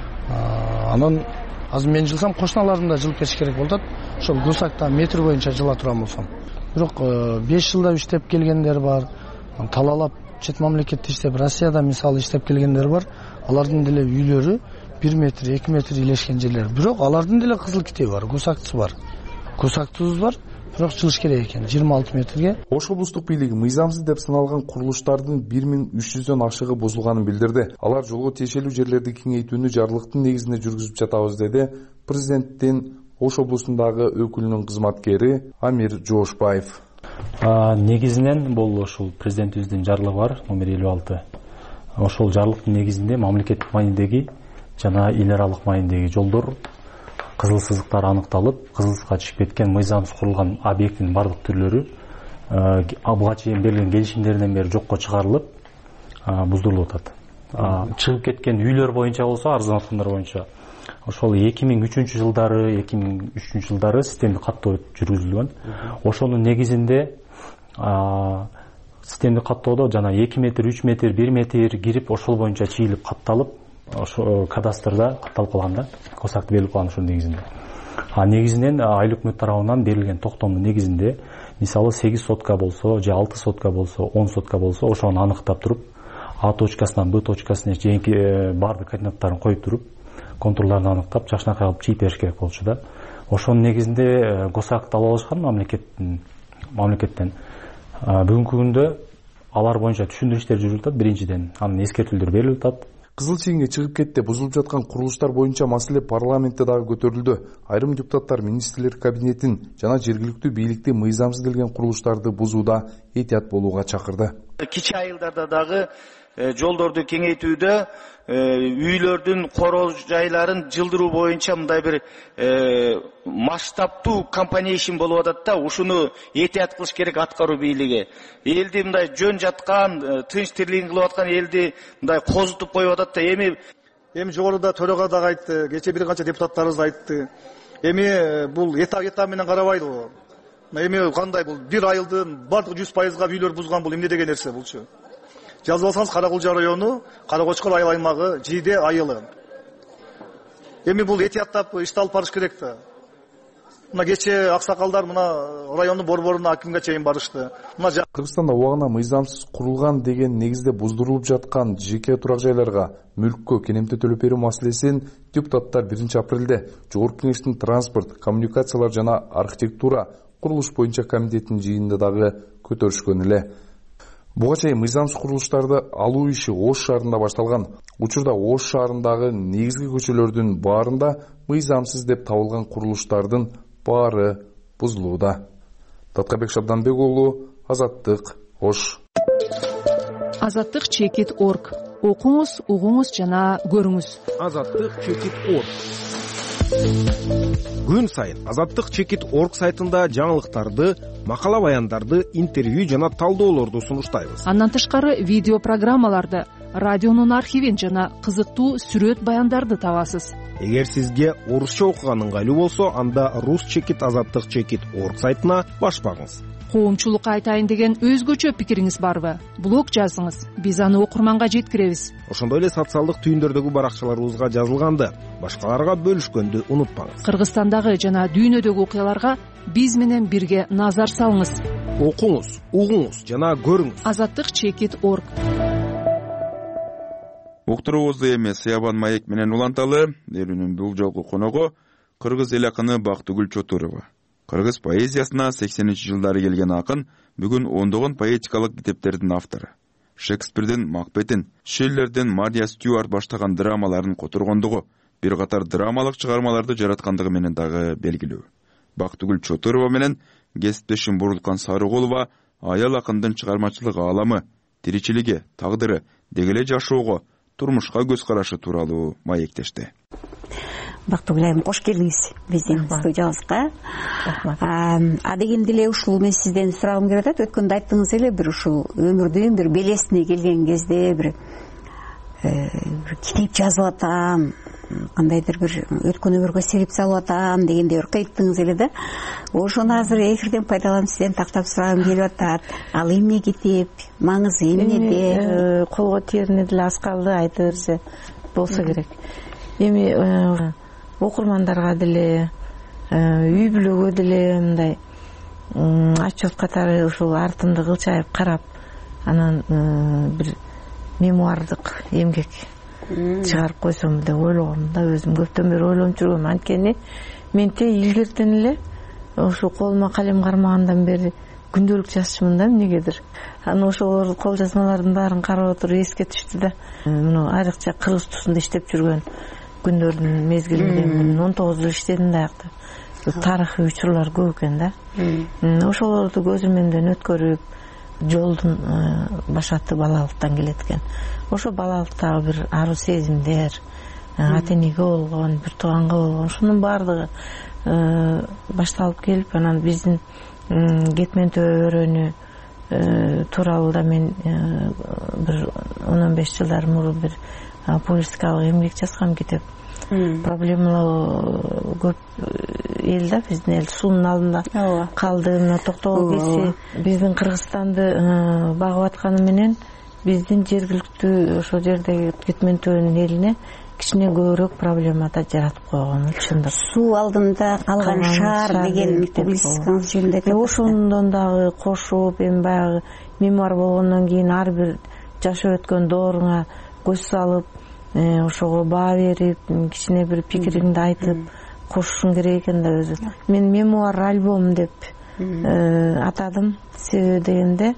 Анан азыр мен жылсам кошуналарым да жылып кетиш керек болот. Ошол косакта метр боюнча жыла турган болсом. Бирок 5 жылда иштеп келгендер бар. Талалап чет мамлекетте иштеп, Россияда мисалы иштеп келгендер бар. Алардын деле үйлөрү 1 метр, 2 метр илешкен жерлер. Бирок алардын деле кызыл китеби бар, косактысы бар. Косактыбыз бар. Бирок жылыш керек экен 26 метрге. Ош облустук бийлиги мыйзамсыз деп саналган курулуштардын 1300дөн ашыгы бузулганын билдирди. Алар жолго тиешелүү жерлерди кеңейтүүнү жарлыктын негизинде жүргүзүп жатабыз деди президенттин Ош облусундагы өкүлүнүн кызматкери Амир Жоошбаев. Негизинен бул ошол президентибиздин жарлыгы бар номер 56. Ошол жарлыктын негизинде мамлекеттик маанидеги жана эл аралык маанидеги жолдор кызыл сызыктар аныкталып, кызылга чыгып кеткен мыйзамсыз курулган объекттин бардык түрлөрү буга чейин берилген келишимдерден бери жокко чыгарылып, буздурулуп атат. Чыгып кеткен үйлөр боюнча болсо, арзандаткандар боюнча ошол 2003 жылдары системдик каттоо жүргүзүлгөн. Ошонун негизинде системдик каттоодо жана 2 метр, 3 метр, 1 метр кирип, ошол боюнча чийилип катталып, ошо кадастрда катталып калган да, косакты берилип калган ошонун негизинде. Негизинен айыл өкмөт тарабынан берилген токтомдун негизинде, мисалы 8 сотка болсо, же 6 сотка болсо, 10 сотка болсо, ошону аныктап туруп, А точкасынан Б точкасына чейинки бардык координаттарын коюп туруп, контурларын аныктап, жакшынакай кылып чийип бериш керек болчу да. Ошонун негизинде косакты алып алышкан мамлекеттен. Бүгүнкү күндө алар боюнча түшүндүрүштөр жүрүп атат биринчиден, анын эскертүүлөр берилип атат. Кызыл чийинге чыгып кетти, бузулуп жаткан курулуштар боюнча маселе парламентте дагы көтөрүлдү. Айрым депутаттар министрлер кабинетин жана жергиликтүү бийликти мыйзамсыз келген курулуштарды бузууда этият болууга чакырды. Кичи айылдарда дагы жолдорду кеңейтүүдө үйлөрдүн короо жайларын жылдыруу боюнча мындай бир масштабтуу компанейшн болуп атат да, ушуну этият кылыш керек аткаруу бийлиги. Элди мындай жөн жаткан, тынч тирлигин кылып аткан элди мындай козутуп коюп атат да. Эми жогоруда төрага дагы айтты, кечээ бир канча депутаттарыбыз айтты. Эми бул эта менен карабайды го. Эми кандай бул бир айылдын бардык 100%га үйлөр бузган, бул эмне деген нерсе булчу? Жазып алсаңыз Кара Кулжа району, Кара Кочкор айыл аймагы, Жийде айылы. Эми бул этияттап иш алып барыш керек да. Мына кечээ аксакалдар мына райондун борборуна акимге чейин барышты. Кыргызстанда убагына мыйзамсыз курулган деген негизде буздурулуп жаткан жеке турак жайларга мүлккө кенемте төлөп берүү маселесин депутаттар 1 апрелде Жогорку Кеңештин транспорт, коммуникациялар жана архитектура курулуш боюнча комитетинин жыйынында дагы көтөрүшкөн эле. Буга чейин мыйзамсыз курулуштарды алуу иши Ош шаарында башталган. Учурда Ош шаарындагы негизги көчөлөрдүн баарында мыйзамсыз деп табылган курулуштардын баары бузулууда. Таткабек Шабданбек уулу, Азаттык, Ош. Азаттык.org. Окуңуз, угуңуз жана көрүңүз. Азаттык.org. Күн сайын Азаттык.org сайтында жаңылыктарды, макала баяндарды, интервью жана талдоолорду сунуштайбыз. Андан тышкары видео программаларды, радионун архивин жана кызыктуу сүрөт баяндарды табасыз. Эгер сизге орусча окуган ыңгайлуу болсо, анда Rus.Azаттык.org сайтына баш багыңыз. Коомчулукка айтайын деген өзгөчө пикириңиз барбы? Блог жазыңыз, биз аны окурманга жеткиребиз. Ошондой эле социалдык түйүндөрдөгү баракчаларыбызга жазылганды, башкаларга бөлүшкөндү унутпаңыз. Кыргызстандагы жана дүйнөдөгү окуяларга биз менен бирге назар салыңыз. Окуңуз, угуңуз жана көрүңүз. Азаттык.org. Уктуруубузду эми Сыябан Маек менен уланталы. Берүүнүн бул жолку коногу кыргыз эл акыны Бактыгүл Чотурова. Кыргыз поэзиясына 80-жылдары келген акын бүгүн ондогон поэтикалык китептердин автору. Шекспирдин Макбетин, Шиллердин Мария Стюарт баштаган драмаларын которгондугу, бир катар драмалык чыгармаларды жараткандыгы менен дагы белгилүү. Бактыгүл Чотурова менен кесиптешим Бурулкан Сарыгулова аял акындын чыгармачылык ааламы, тиричилиги, тагдыры, дегеле жашоого, турмушка көз карашы тууралуу маектешти. Бактыгүл айым, кош келдиңиз биздин студиябызга. Дегенде эле ушул мен сизден сурагым келип атат. Өткөндө айттыңыз эле, бир ушул өмүрдүн бир белесине келген кезде бир китеп жазып атам, кандайдыр бир өткөн өмүргө сереп салып атам дегенде бир кыйттыңыз эле да. Ошону азыр эфирден пайдаланып сизден тактап сурагым келип атат. Ал эмне китеп, маңызы эмнеде? Колго тиерине деле аз калды, айта берсе болсо керек. Эми окурмандарга деле, үй бүлөгө деле мындай отчет катары ушул артымды кылчайып карап, анан бир мемуардык эмгек чыгарып койсом деп ойлогом да. Өзүм көптөн бери ойлонуп жүргөм. Анткени мен илгертен эле ошо колума калем кармагандан бери күндөлүк жазчумун да эмнегедир. Анан ошол кол жазмалардын баарын карап отуруп эске түштү да. Мына айрыкча Кыргыз тусунда иштеп жүргөн күндөрдүн мезгилинде мен 19 жыл иштедим даякта. Тарыхый учурлар көп экен да. Ошолорду көзүмөндөн өткөрүп, жолдун башаты балалыктан келет экен. Ошо балалыктагы бир ару сезимдер, ата энеге болгон, бир тууганга болгон, ушунун баардыгы башталып келип, анан биздин кетмен төбө өрөөнү тууралуу да мен бир 10-15 жылдар мурун бир политикалык эмгек жазгам, китеп. Проблемалуу көп эл да, биздин эл суунун алдында калды. Мына токтогул келсе, биздин Кыргызстанды багып атканы менен биздин жергиликтүү ошол жердеги кетмен төбөнүн элине кичине көбүрөөк проблема да жаратып койгон чындык. Суу алдында калган шаар деген публицистикаңыз жөнүндө айтып. Ошондон дагы кошуп, эми баягы мемуар болгондон кийин ар бир жашап өткөн дооруңа көз салып, ошого баа берип, кичине бир пикириңди айтып кошушуң керек экен да өзү. Мен мемуар альбом деп атадым. Себеби дегенде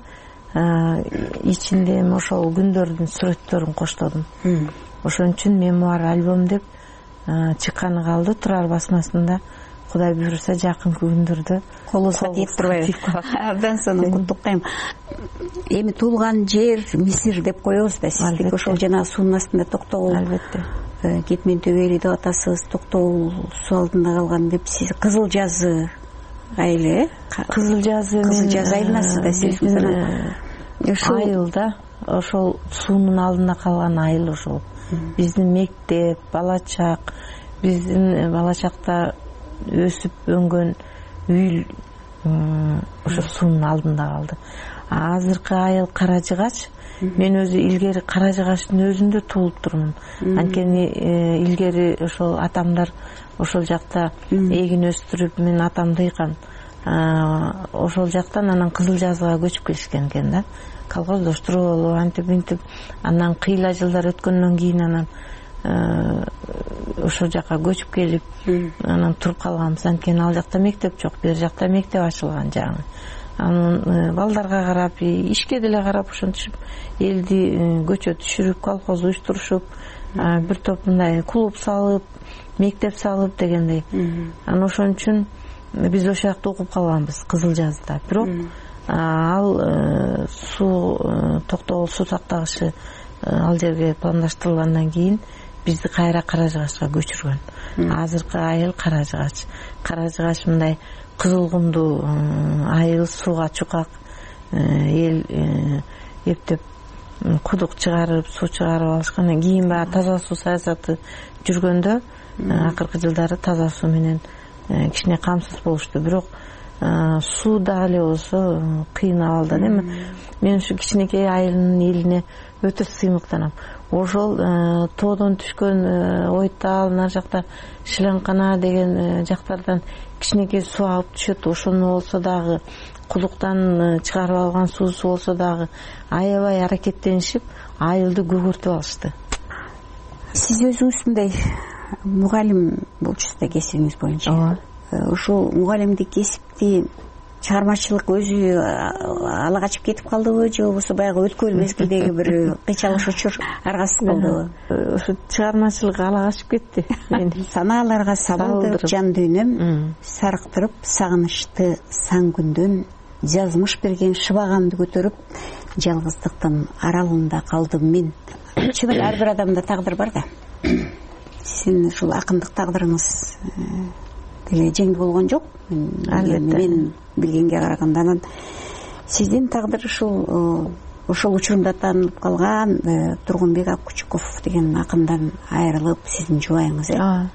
ичинде ошол күндөрдүн сүрөттөрүн коштодум. Ошон үчүн мемуар альбом деп чыкканы калды. Турар басмасында, Кудай буйруса жакынкы күндөрдө колубузга тийип турбайбы. Абдан сонун куттуктайм. Эми туулган жер Мисир деп коебуз да. Сиздики ошол жана суунун астында Токтогул. Албетте. Кетмен төбө эли деп атасыз. Токтогул суу алдында калган деп сиз Кызыл Жазы айылы, Кызыл Жазы айланасыз да сиз. Айыл да, ошол суунун алдында калган айыл ошол. Биздин мектеп, бала чак, биздин бала чакта өсүп өнгөн үй ошо суунун алдында калды. Азыркы айыл Кара Жыгач. Мен өзү илгери Кара Жыгачтын өзүндө туулуп турмун. Анткени илгери ошол атамдар ошол жакта эгин өстүрүп, мен атам дыйкан. Ошол жактан анан Кызыл Жазыга көчүп келишкен экен да. Колхоздоштуруп болуп, антип-интип, анан кыйла жылдар өткөндөн кийин анан ошол жака көчүп келип, анан туруп калганбыз. Анткени ал жакта мектеп жок, бер жакта мектеп ачылган жаңы. Анан балдарга карап, ишке деле карап ошентип элди көчө түшүрүп, колхоз уюштурушуп, бир топ мындай клуб салып, мектеп салып дегендей. Анан ошон үчүн биз ошол жакта окуп калганбыз, Кызыл Жазда. Бирок ал суу Токтогул суу тактагычы ал жерге пландаштырылгандан кийин бизди кайра Кара Жыгачка көчүргөн. Азыркы айыл Кара Жыгач. Кара Жыгач мындай кызыл кумдуу айыл, сууга чукак эл эптеп кудук чыгарып, суу чыгарып алышкандан кийин баягы таза суу саясаты жүргөндө акыркы жылдары таза суу менен кичине камсыз болушту. Бирок суу дагы эле болсо кыйын абалда. Эми мен ушу кичинекей айылдын элине өтө сыймыктанам. ошол тоодон түшкөн Ойтал, мына жакта Шиланкана деген жактардан кичинекей суу алып түшөт. Ошону болсо дагы кудуктан чыгарып алган суусу болсо дагы аябай аракеттенишип айылды көгөртүп алышты. Сиз өзүңүз мындай мугалим болчусуз да кесибиңиз боюнча. Ушул мугалимдик кесипти чыгармачылык өзү ала качып кетип калдыбы, же болбосо баягы өткөн мезгилдеги бир кыйчалыш учур аргасыз болдубу? Ушу чыгармачылык ала качып кетти. Санааларга сабылдырып, жан дүйнөм сарыктырып, сагынычты сан күндөн жазмыш берген шыбагамды көтөрүп, жалгыздыктын аралында калдым мен. Чын эле ар бир адамда тагдыр бар да. Сиздин ушул акындык тагдырыңыз деле жеңил болгон жок. Мен билгенге караганда анан сиздин тагдыр ошол учурунда таанылып калган Тургунбек Аккучуков деген акындан айрылып, сиздин жубайыңыз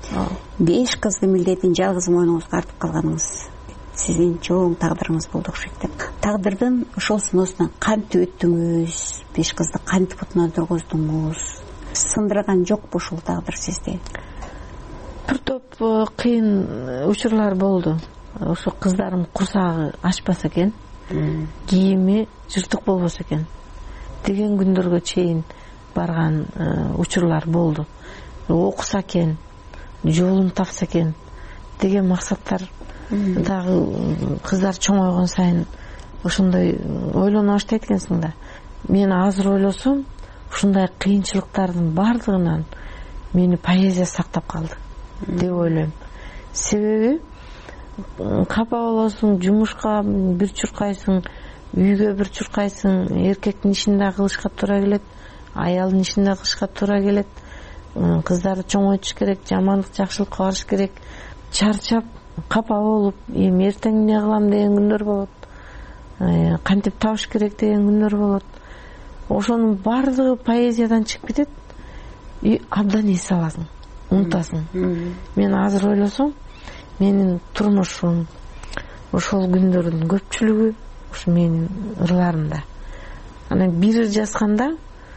5 кыздын милдетин жалгыз мойнуңузга артып калганыңыз сиздин чоң тагдырыңыз болду окшойт. Тагдырдын ошол сыноосунан кантип өттүңүз? 5 кызды кантип бутуна тургуздуңуз? Сындырган жокпу ушул тагдыр сизди? Бир топ кыйын учурлар болду. Ошо кыздарым курсагы ачпаса экен, кийими жыртык болбосо экен деген күндөргө чейин барган учурлар болду. Окуса экен, жолун тапса экен деген максаттар дагы кыздар чоңойгон сайын ошондой ойлоно баштайт экенсиң да. Мен азыр ойлосом, ушундай кыйынчылыктардын бардыгынан мени поэзия сактап калды деп ойлойм. Себеби капа болосуң, жумушка бир чуркайсың, үйгө бир чуркайсың, эркектин ишин да кылышка туура келет, аялдын ишин да кылышка туура келет, кыздарды чоңойтуш керек, жамандык жакшылыкка барыш керек. Чарчап, капа болуп, эми эртең эмне кылам деген күндөр болот, кантип табыш керек деген күндөр болот. Ошонун бардыгы поэзиядан чыгып кетет и абдан эс аласың, унутасың. Мен азыр ойлосом, менин турмушум ошол күндөрдүн көпчүлүгү ушу менин ырларымда. Анан бир ыр жазганда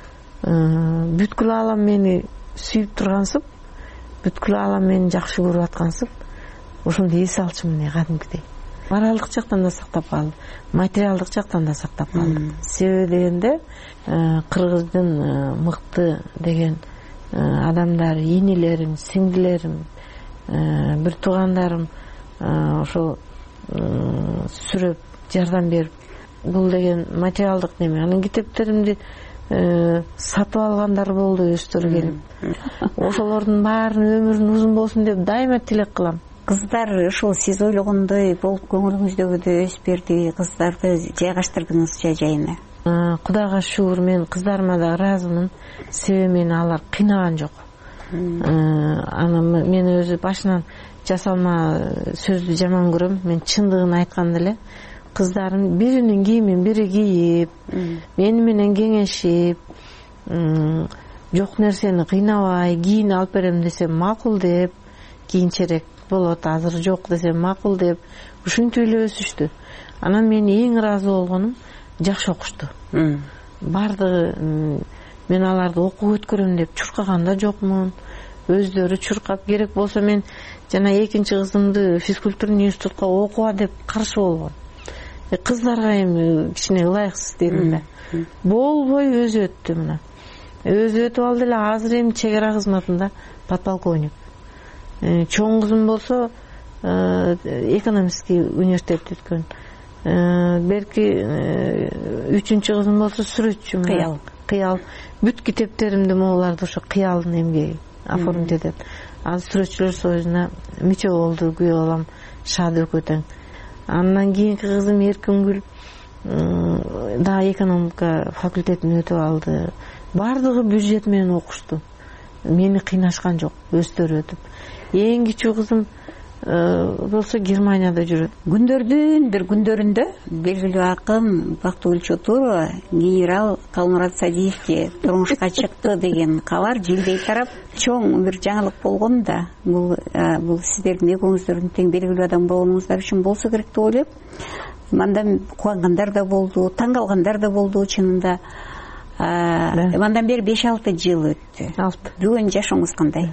бүткүл аалам мени сүйүп тургансып, бүткүл аалам мени жакшы көрүп аткансып, ошондо эс алчумун кадимкидей. Моралдык жактан да сактап калды, материалдык жактан да сактап калды. Себеби дегенде кыргыздын мыкты деген адамдар, энелерим, сиңдилерим, бир туугандарым ошол сүрөп, жардам берип, бул деген материалдык неме. Анын китептеримди сатып алгандар болду өздөрү келип. Ошолордун баарын өмүрүн узун болсун деп дайыма тилек кылам. Кыздар ошол сиз ойлогондой болуп көңүлүңүздөгүдөй өсүп берди, кыздарды жайгаштырдыңыз жайына. Кудайга шүгүр, мен кыздарыма да ыраазымын. Себеби мени алар кыйнаган жок. Анан мен өзү башынан жасалма сөздү жаман көрөм. Мен чындыгын айтканда эле кыздарым биринин кийимин бири кийип, мени менен кеңешип, жок нерсени кыйнабай кийин алып берем десем макул деп, кийинчерээк болот, азыр жок десем макул деп, ушинтип эле өсүштү. Анан мен эң ыраазы болгонум, жакшы окушту. Бардыгы мен аларды окуп өткөрөм деп чуркаган да жокмун. Өздөрү чуркап, керек болсо мен жана экинчи кызымды физкультурный институтка окуга деп каршы болгом. Кыздарга эми кичине ылайыксыз дедим да. Болбой өзү өттү мына. Өзү өтүп алды эле, азыр эми чек ара кызматында подполковник. Чоң кызым болсо экономический университетти өткөн. Белки 3-чү кызым болсо сүрөтчү. Кыял. Бүт китептеримди могуларды ошо кыялдын эмгеги оформить этет. Азыр сүрөтчүлөр союзуна мүчө болду, күйөө балам Шаадыбек Өтөң. Андан кийинки кызым Эркингүл дагы экономика факультетин өтүп алды. Бардыгы бюджет менен окушту. Мени кыйнашкан жок, өздөрү өтүп. Эң кичүү кызым болсо Германияда жүрөт. Күндөрдүн бир күндөрүндө белгилүү акын Бактыгүл Чотурова генерал Калмурат Садиевке турмушка чыкты деген кабар жылдей тарап, чоң бир жаңылык болгон да. Бул сиздердин экөөңүздөрдүн тең белгилүү адам болгонуңуздар үчүн болсо керек деп ойлойм. Мындан кубангандар да болду, таң калгандар да болду чынында. Андан бери 5-6 жыл өттү. Бүгүн жашооңуз кандай?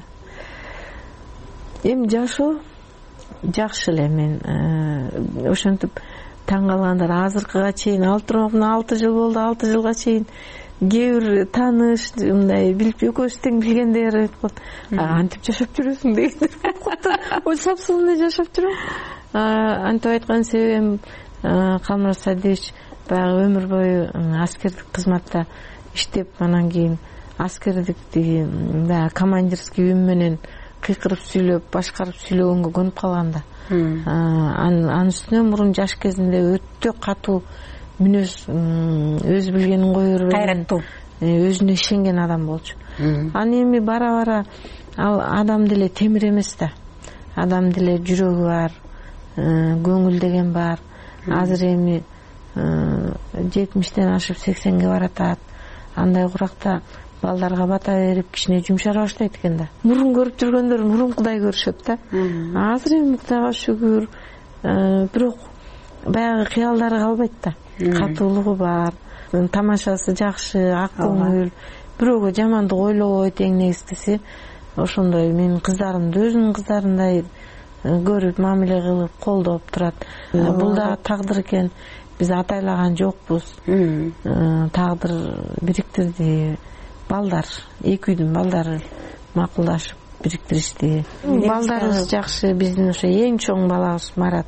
Эми жашоо жакшы эле. Мен ошентип таң калгандар азыркыга чейин 6 жыл болду, 6 жылга чейин кээ бир тааныш мындай билип экөөбүз тең билгендер айтып коет. Антип жашап жүрөсүң дегендер болуп калыптыр. Ой сапсыл эле жашап жүрөм. Антип айткан себебим Калмурат Садыевич баягы өмүр бою аскердик кызматта иштеп, анан кийин аскердикти баягы командирский үн менен кыйкырып сүйлөп, башкарып сүйлөгөнгө көнүп калганда. Анын үстүнө мурун жаш кезинде өтө катуу мүнөз, өз билгенин кое бербеген, кайраттуу, өзүнө ишенген адам болчу. Аны эми бара-бара ал адам деле темир эмес да. Адам деле жүрөгү бар, көңүл деген бар. Азыр эми 70-тен ашып 80-ге баратат. Андай куракта балдарга бата берип кичине жумшара баштайт экен да. Мурун көрүп жүргөндөр мурункудай көрүшөт да. Азыр эми Кудайга шүгүр, бирок баягы кыялдары калбайт да. Катуулугу бар, тамашасы жакшы, ак көңүл, бирөөгө жамандык ойлобойт. Эң негизгиси ошондой менин кыздарымды өзүнүн кыздарындай көрүп, мамиле кылып, колдоп турат. Бул да тагдыр экен. Биз атайлаган жокпуз. Тагдыр бириктирди. Балдар, эки үйдүн балдары макулдашып бириктиришти. Балдарыбыз жакшы. Биздин ошо эң чоң балабыз Марат.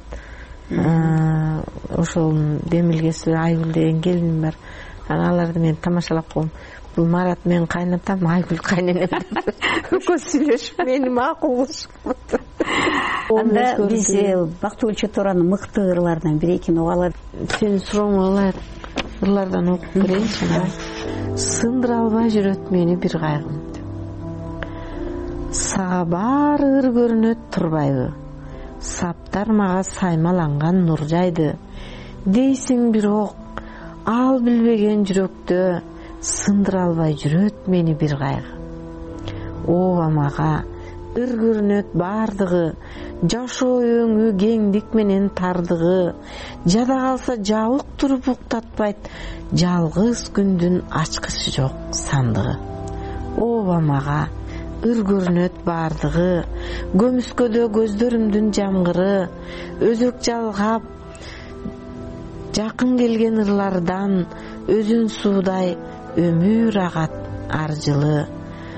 Ошол Демилгеси Айгүл деген келиним бар. Аларды мен тамашалап коем. Бул Марат менин кайнатам, Айгүл кайненем. Экөөсү сүйлөшүп, мени макулдашып. Анда биз Бактыгүл Чотуранын мыкты ырларынан бир-экини угуп алалы. Сени сурооңо ылайык ырлардан окуп берейинчи. Сындыра албай жүрөт мени бир кайгым. Сага баары ыр көрүнөт турбайбы? Саптар мага саймаланган нур жайды. Дейсиң бирок ал билбеген жүрөктө сындыра албай жүрөт мени бир кайгы. Ооба мага ыр көрүнөт бардыгы, жашоо өңү кеңдик менен тардыгы. Жада калса жабык туруп уктатпайт, жалгыз күндүн ачкычы жок сандыгы. Ооба мага ыр көрүнөт бардыгы, көмүскөдө көздөрүмдүн жамгыры. Өзөк жалгап жакын келген ырлардан, өзүн суудай өмүр агат ар жылы.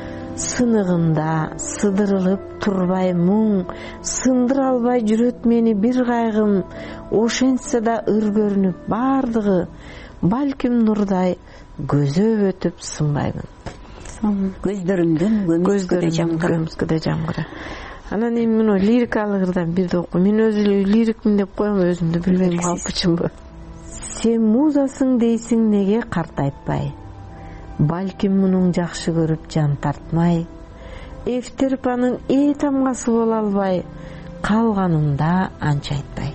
Сыныгында сыдырылып турбай муң, сындыра албай жүрөт мени бир кайгым. Ошентсе да ыр көрүнүп бардыгы, балким нурдай көзөп өтүп сынбаймын. Көздөрүмдүн көмүскөдө жамгыры. Анан эми муну лирикалык ырдан бирди окуйм. Мен өзү лирикмин деп коем, өзүмдү билбейм калпычымбы. Сен музасың дейсиң неге карт айтпай? Балким мунун жакшы көрүп жан тартмай. Эфтерпанын тамгасы боло албай, калганымда анча айтпай.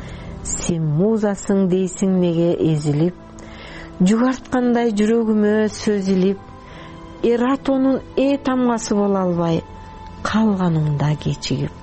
Сен музасың дейсиң неге эзилип, жугарткандай жүрөгүмө сөз илип. Эратонун тамгасы боло албай, калганымда кечигип.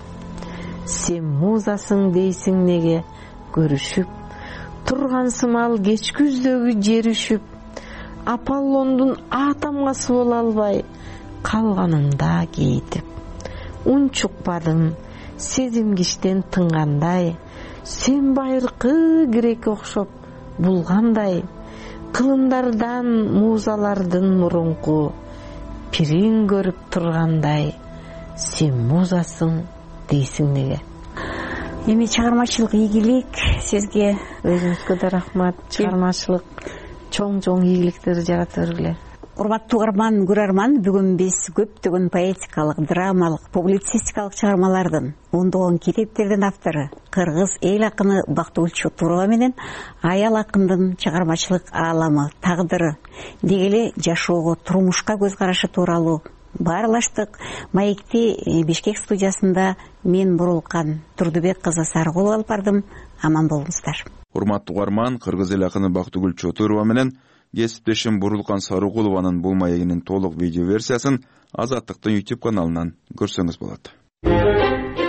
Сен музасың дейсиң неге көрүшүп, турган сымал кеч күздөгү жер үшүп. Аполлондун тамгасы боло албай, калганымда кейитип. Ун чукпадым, сезимгичтен тынгандай, сен байыркы грек окшоп булгандай. Кылымдардан музалардын мурунку, пириң көрүп тургандай. Сен музасың дейсиң неге? Эми чыгармачылык ийгилик сизге. Өзүңүзгө да рахмат. Чыгармачылык чоң ийгиликтерди жарата бергиле. Урматтуу көрөрман, бүгүн биз көптөгөн поэтикалык, драмалык, публицистикалык чыгармалардын, ондогон китептердин автору, кыргыз эл акыны Бактыгүл Чотурова менен аял акындын чыгармачылык ааламы, тагдыры, деги эле жашоого, турмушка көз карашы тууралуу баарлаштык. Маекти Бишкек студиясында мен Бурулкан Турдубек кызы Сарыгулова алып бардым. Аман болуңуздар. Урматтуу угарман, кыргыз эл акыны Бактыгүл Чотурова менен кесиптешим Бурулкан Сарыгулованын бул маегинин толук видео версиясын Азаттыктын YouTube каналынан көрсөңүз болот.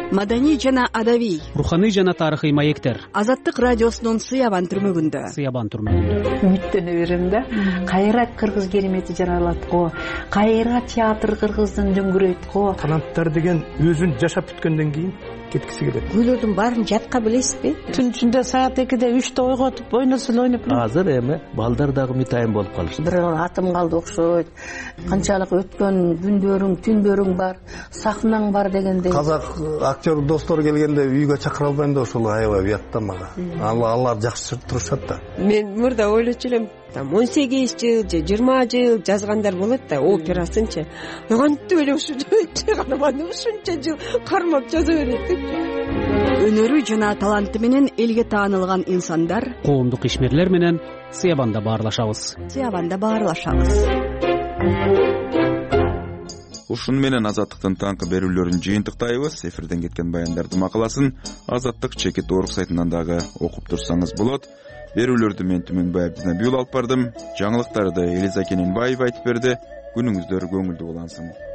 маданий жана адабий, руханий жана тарыхый маектер. Азаттык радиосунун Сыябан түрмөгүндө. Үмүттөнө берем да. Кайра кыргыз керемети жаралат го. Кайра театр кыргыздын дөңгүрөйт го. Таланттар деген өзүн жашап бүткөндөн кийин кеткиси келет. Күйлөрдүн баарын жатка билесизби? Түн ичинде саат 2-де 3-те ойготуп ойносо ойноп. Азыр эми балдар дагы митайын болуп калышты. Бир атым калды окшойт. Канчалык өткөн күндөрүң, түндөрүң бар, сахнаң бар дегендей. Казак актер достор келгенде үйгө чакыра албайм да ошол аябай уятта мага. Алар жакшы турушат да. Мен мурда ойлочу элем, 18 жыл же 20 жыл жазгандар болот да, операсынчы. Кантип эле ушунча карман, ушунча жыл кармап жаза берет. Өнөрү жана таланты менен элге таанылган инсандар Коомдук ишмерлер менен Сыябанда баарлашабыз. Ушуну менен Азаттыктын таңкы берүүлөрүн жыйынтыктайбыз. Эфирден кеткен баяндардын макаласын Азаттык чекит орг сайтынан дагы окуп турсаңыз болот. Берүүлөрдү мен Түмөнбай Абдинабиул алып бардым. Жаңылыктарды Элиза Кененбаева айтып берди. Күнүңүздөр көңүлдүү улансын.